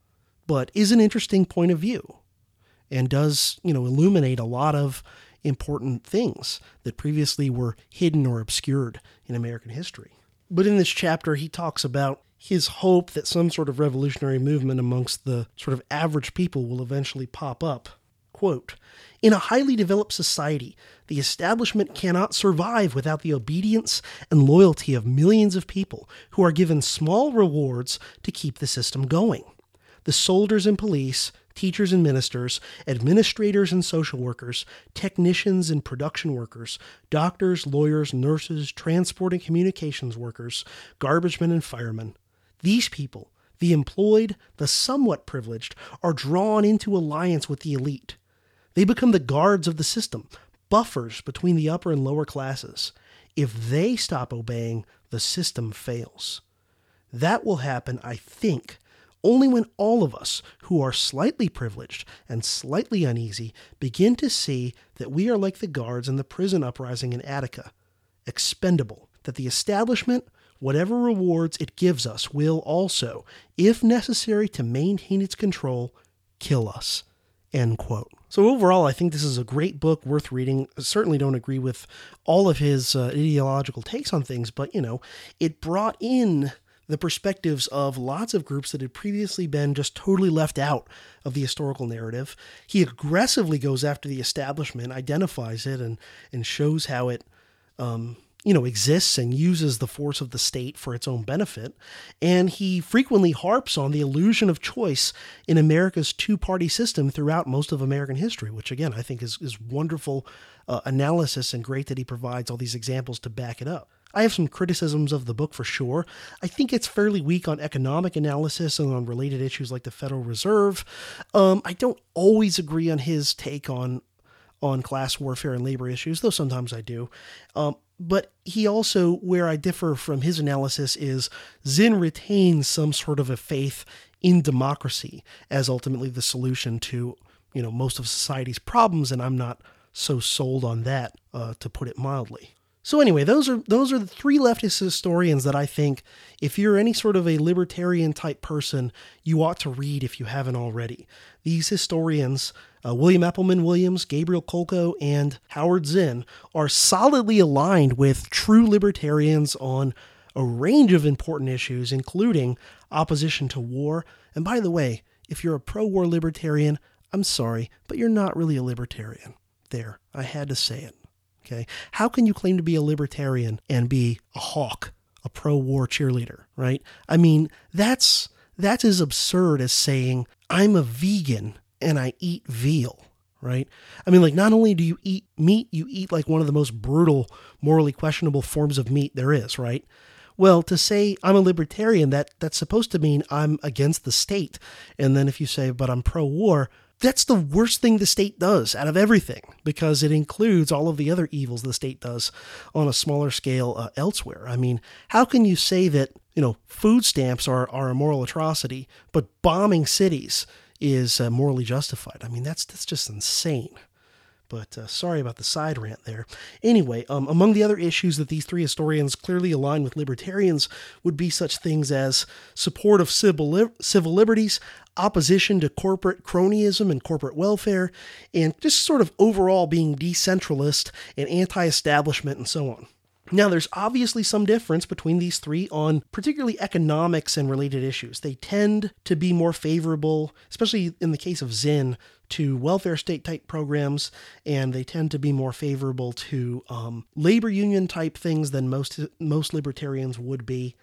but is an interesting point of view and does, you know, illuminate a lot of important things that previously were hidden or obscured in American history. But in this chapter, he talks about his hope that some sort of revolutionary movement amongst the sort of average people will eventually pop up. Quote, "In a highly developed society, the establishment cannot survive without the obedience and loyalty of millions of people who are given small rewards to keep the system going. The soldiers and police, teachers and ministers, administrators and social workers, technicians and production workers, doctors, lawyers, nurses, transport and communications workers, garbage men and firemen. These people, the employed, the somewhat privileged, are drawn into alliance with the elite. They become the guards of the system, buffers between the upper and lower classes. If they stop obeying, the system fails. That will happen, I think, only when all of us who are slightly privileged and slightly uneasy begin to see that we are like the guards in the prison uprising in Attica, expendable, that the establishment, whatever rewards it gives us, will also, if necessary to maintain its control, kill us." End quote. So overall, I think this is a great book worth reading. I certainly don't agree with all of his uh, ideological takes on things, but, you know, it brought in the perspectives of lots of groups that had previously been just totally left out of the historical narrative. He aggressively goes after the establishment, identifies it, and, and shows how it, um, you know, exists and uses the force of the state for its own benefit. And he frequently harps on the illusion of choice in America's two-party system throughout most of American history, which, again, I think is, is wonderful uh, analysis, and great that he provides all these examples to back it up. I have some criticisms of the book for sure. I think it's fairly weak on economic analysis and on related issues like the Federal Reserve. Um, I don't always agree on his take on on class warfare and labor issues, though sometimes I do. Um, but he also, where I differ from his analysis, is Zinn retains some sort of a faith in democracy as ultimately the solution to, you know, most of society's problems, and I'm not so sold on that, uh, to put it mildly. So anyway, those are those are the three leftist historians that I think, if you're any sort of a libertarian type person, you ought to read if you haven't already. These historians Uh, William Appleman Williams, Gabriel Kolko, and Howard Zinn are solidly aligned with true libertarians on a range of important issues, including opposition to war. And by the way, if you're a pro-war libertarian, I'm sorry, but you're not really a libertarian. There, I had to say it. Okay? How can you claim to be a libertarian and be a hawk, a pro-war cheerleader, right? I mean, that's that's as absurd as saying, I'm a vegan and I eat veal, right? I mean, like, not only do you eat meat, you eat like one of the most brutal, morally questionable forms of meat there is, right? Well, to say I'm a libertarian, that that's supposed to mean I'm against the state. And then if you say, but I'm pro-war, that's the worst thing the state does out of everything, because it includes all of the other evils the state does on a smaller scale uh, elsewhere. I mean, how can you say that, you know, food stamps are, are a moral atrocity, but bombing cities is uh, morally justified? I mean, that's that's just insane. But uh, sorry about the side rant there. Anyway, um, among the other issues that these three historians clearly align with libertarians would be such things as support of civil, li- civil liberties, opposition to corporate cronyism and corporate welfare, and just sort of overall being decentralist and anti-establishment and so on. Now, there's obviously some difference between these three on particularly economics and related issues. They tend to be more favorable, especially in the case of Zinn, to welfare state type programs, and they tend to be more favorable to um, labor union type things than most most libertarians would be.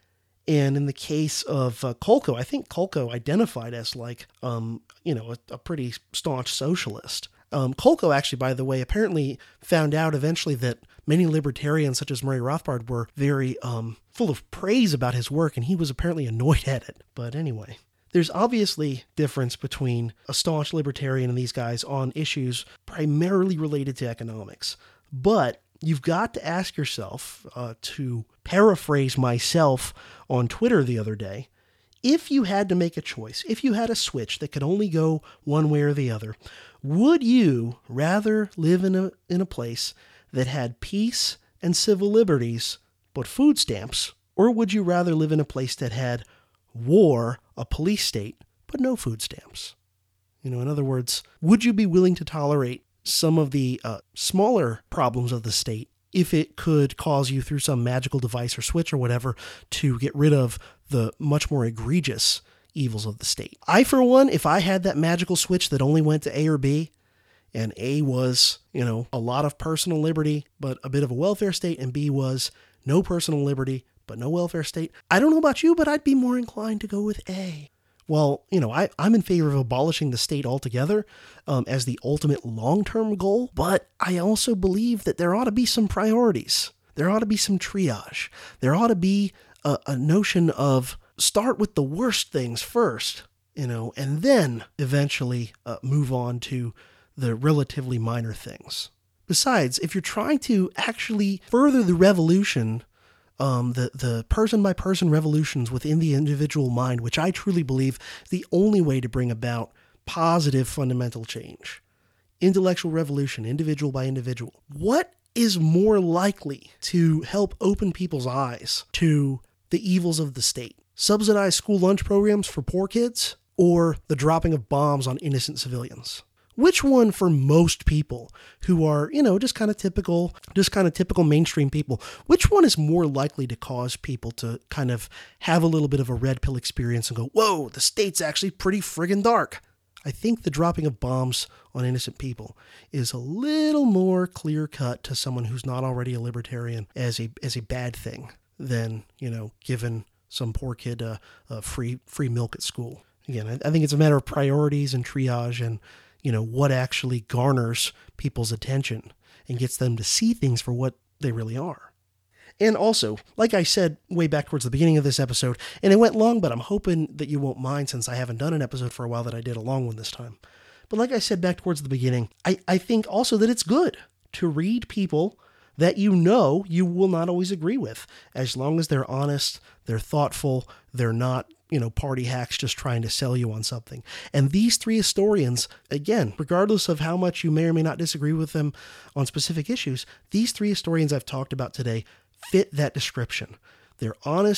And in the case of uh, Kolko, I think Kolko identified as like, um, you know, a, a pretty staunch socialist. Um, Kolko actually, by the way, apparently found out eventually that many libertarians, such as Murray Rothbard, were very um, full of praise about his work, and he was apparently annoyed at it. But anyway, there's obviously difference between a staunch libertarian and these guys on issues primarily related to economics. But you've got to ask yourself, uh, to paraphrase myself on Twitter the other day, if you had to make a choice, if you had a switch that could only go one way or the other, would you rather live in a in a place that had peace and civil liberties but food stamps, or would you rather live in a place that had war, a police state, but no food stamps? You know, in other words, would you be willing to tolerate some of the uh, smaller problems of the state if it could cause you through some magical device or switch or whatever to get rid of the much more egregious evils of the state? I, for one, if I had that magical switch that only went to A or B, and A was, you know, a lot of personal liberty, but a bit of a welfare state, and B was no personal liberty, but no welfare state, I don't know about you, but I'd be more inclined to go with A. Well, you know, I, I'm in favor of abolishing the state altogether um, as the ultimate long-term goal, but I also believe that there ought to be some priorities. There ought to be some triage. There ought to be a, a notion of start with the worst things first, you know, and then eventually uh, move on to the relatively minor things. Besides, if you're trying to actually further the revolution, Um, the, the person-by-person revolutions within the individual mind, which I truly believe is the only way to bring about positive fundamental change. Intellectual revolution, individual by individual. What is more likely to help open people's eyes to the evils of the state? Subsidized school lunch programs for poor kids, or the dropping of bombs on innocent civilians? Which one, for most people who are, you know, just kind of typical, just kind of typical mainstream people, which one is more likely to cause people to kind of have a little bit of a red pill experience and go, whoa, the state's actually pretty friggin' dark? I think the dropping of bombs on innocent people is a little more clear cut to someone who's not already a libertarian as a as a bad thing than, you know, giving some poor kid a, a free free milk at school. Again, I, I think it's a matter of priorities and triage and, you know, what actually garners people's attention and gets them to see things for what they really are. And also, like I said way back towards the beginning of this episode, and it went long, but I'm hoping that you won't mind since I haven't done an episode for a while that I did a long one this time. But like I said back towards the beginning, I, I think also that it's good to read people that you know you will not always agree with, as long as they're honest, they're thoughtful, they're not, you know, party hacks just trying to sell you on something. And these three historians, again, regardless of how much you may or may not disagree with them on specific issues, these three historians I've talked about today fit that description. They're honest,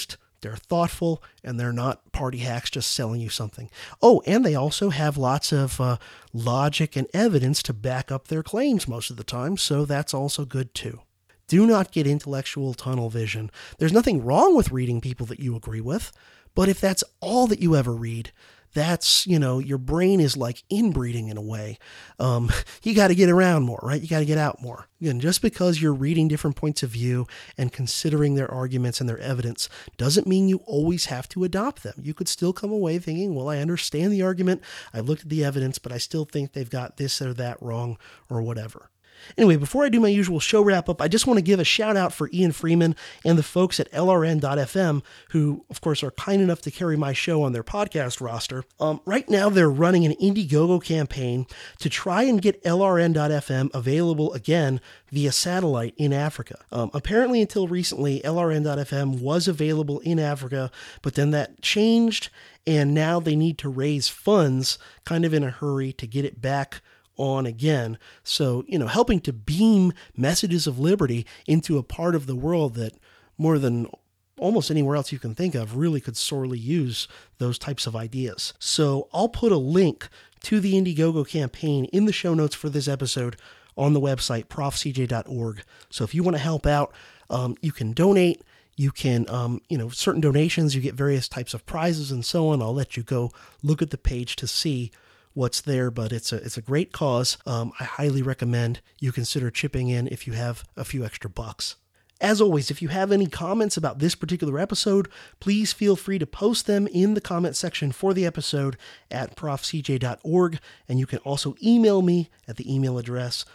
they're thoughtful, and they're not party hacks just selling you something. Oh, and they also have lots of uh, logic and evidence to back up their claims most of the time, so that's also good too. Do not get intellectual tunnel vision. There's nothing wrong with reading people that you agree with, but if that's all that you ever read, that's, you know, your brain is like inbreeding in a way. Um, you got to get around more, right? You got to get out more. Again, just because you're reading different points of view and considering their arguments and their evidence doesn't mean you always have to adopt them. You could still come away thinking, well, I understand the argument, I've looked at the evidence, but I still think they've got this or that wrong or whatever. Anyway, before I do my usual show wrap-up, I just want to give a shout-out for Ian Freeman and the folks at L R N dot F M, who, of course, are kind enough to carry my show on their podcast roster. Um, right now, they're running an Indiegogo campaign to try and get L R N dot F M available again via satellite in Africa. Um, apparently, until recently, L R N dot F M was available in Africa, but then that changed, and now they need to raise funds kind of in a hurry to get it back on again. So, you know, helping to beam messages of liberty into a part of the world that more than almost anywhere else you can think of really could sorely use those types of ideas. So I'll put a link to the Indiegogo campaign in the show notes for this episode on the website, prof c j dot org. So if you want to help out, um, you can donate. You can, um, you know, certain donations, you get various types of prizes and so on. I'll let you go look at the page to see what's there, but it's a it's a great cause. Um, I highly recommend you consider chipping in if you have a few extra bucks. As always, if you have any comments about this particular episode, please feel free to post them in the comment section for the episode at prof c j dot org, and you can also email me at the email address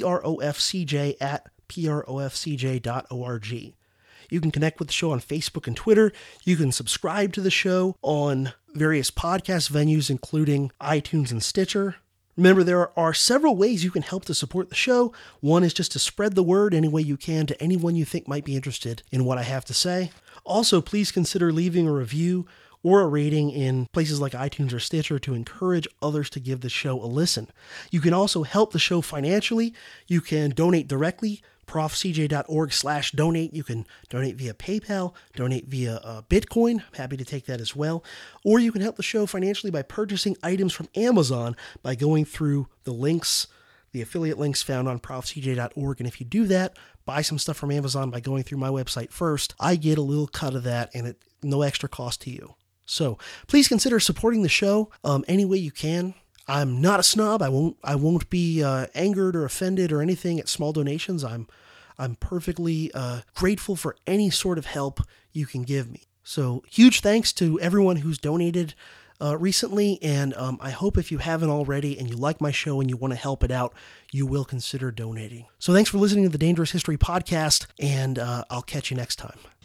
profcj at profcj dot org. You can connect with the show on Facebook and Twitter. You can subscribe to the show on various podcast venues, including iTunes and Stitcher. Remember, there are several ways you can help to support the show. One is just to spread the word any way you can to anyone you think might be interested in what I have to say. Also, please consider leaving a review or a rating in places like iTunes or Stitcher to encourage others to give the show a listen. You can also help the show financially. You can donate directly, prof c j dot org slash donate. You can donate via PayPal, donate via uh, Bitcoin. I'm happy to take that as well. Or you can help the show financially by purchasing items from Amazon by going through the links, the affiliate links found on prof c j dot org. And if you do that, buy some stuff from Amazon by going through my website first, I get a little cut of that, and it no extra cost to you. So please consider supporting the show um, any way you can. I'm not a snob. I won't. I won't be uh, angered or offended or anything at small donations. I'm, I'm perfectly uh, grateful for any sort of help you can give me. So huge thanks to everyone who's donated uh, recently, and um, I hope if you haven't already and you like my show and you want to help it out, you will consider donating. So thanks for listening to the Dangerous History Podcast, and uh, I'll catch you next time.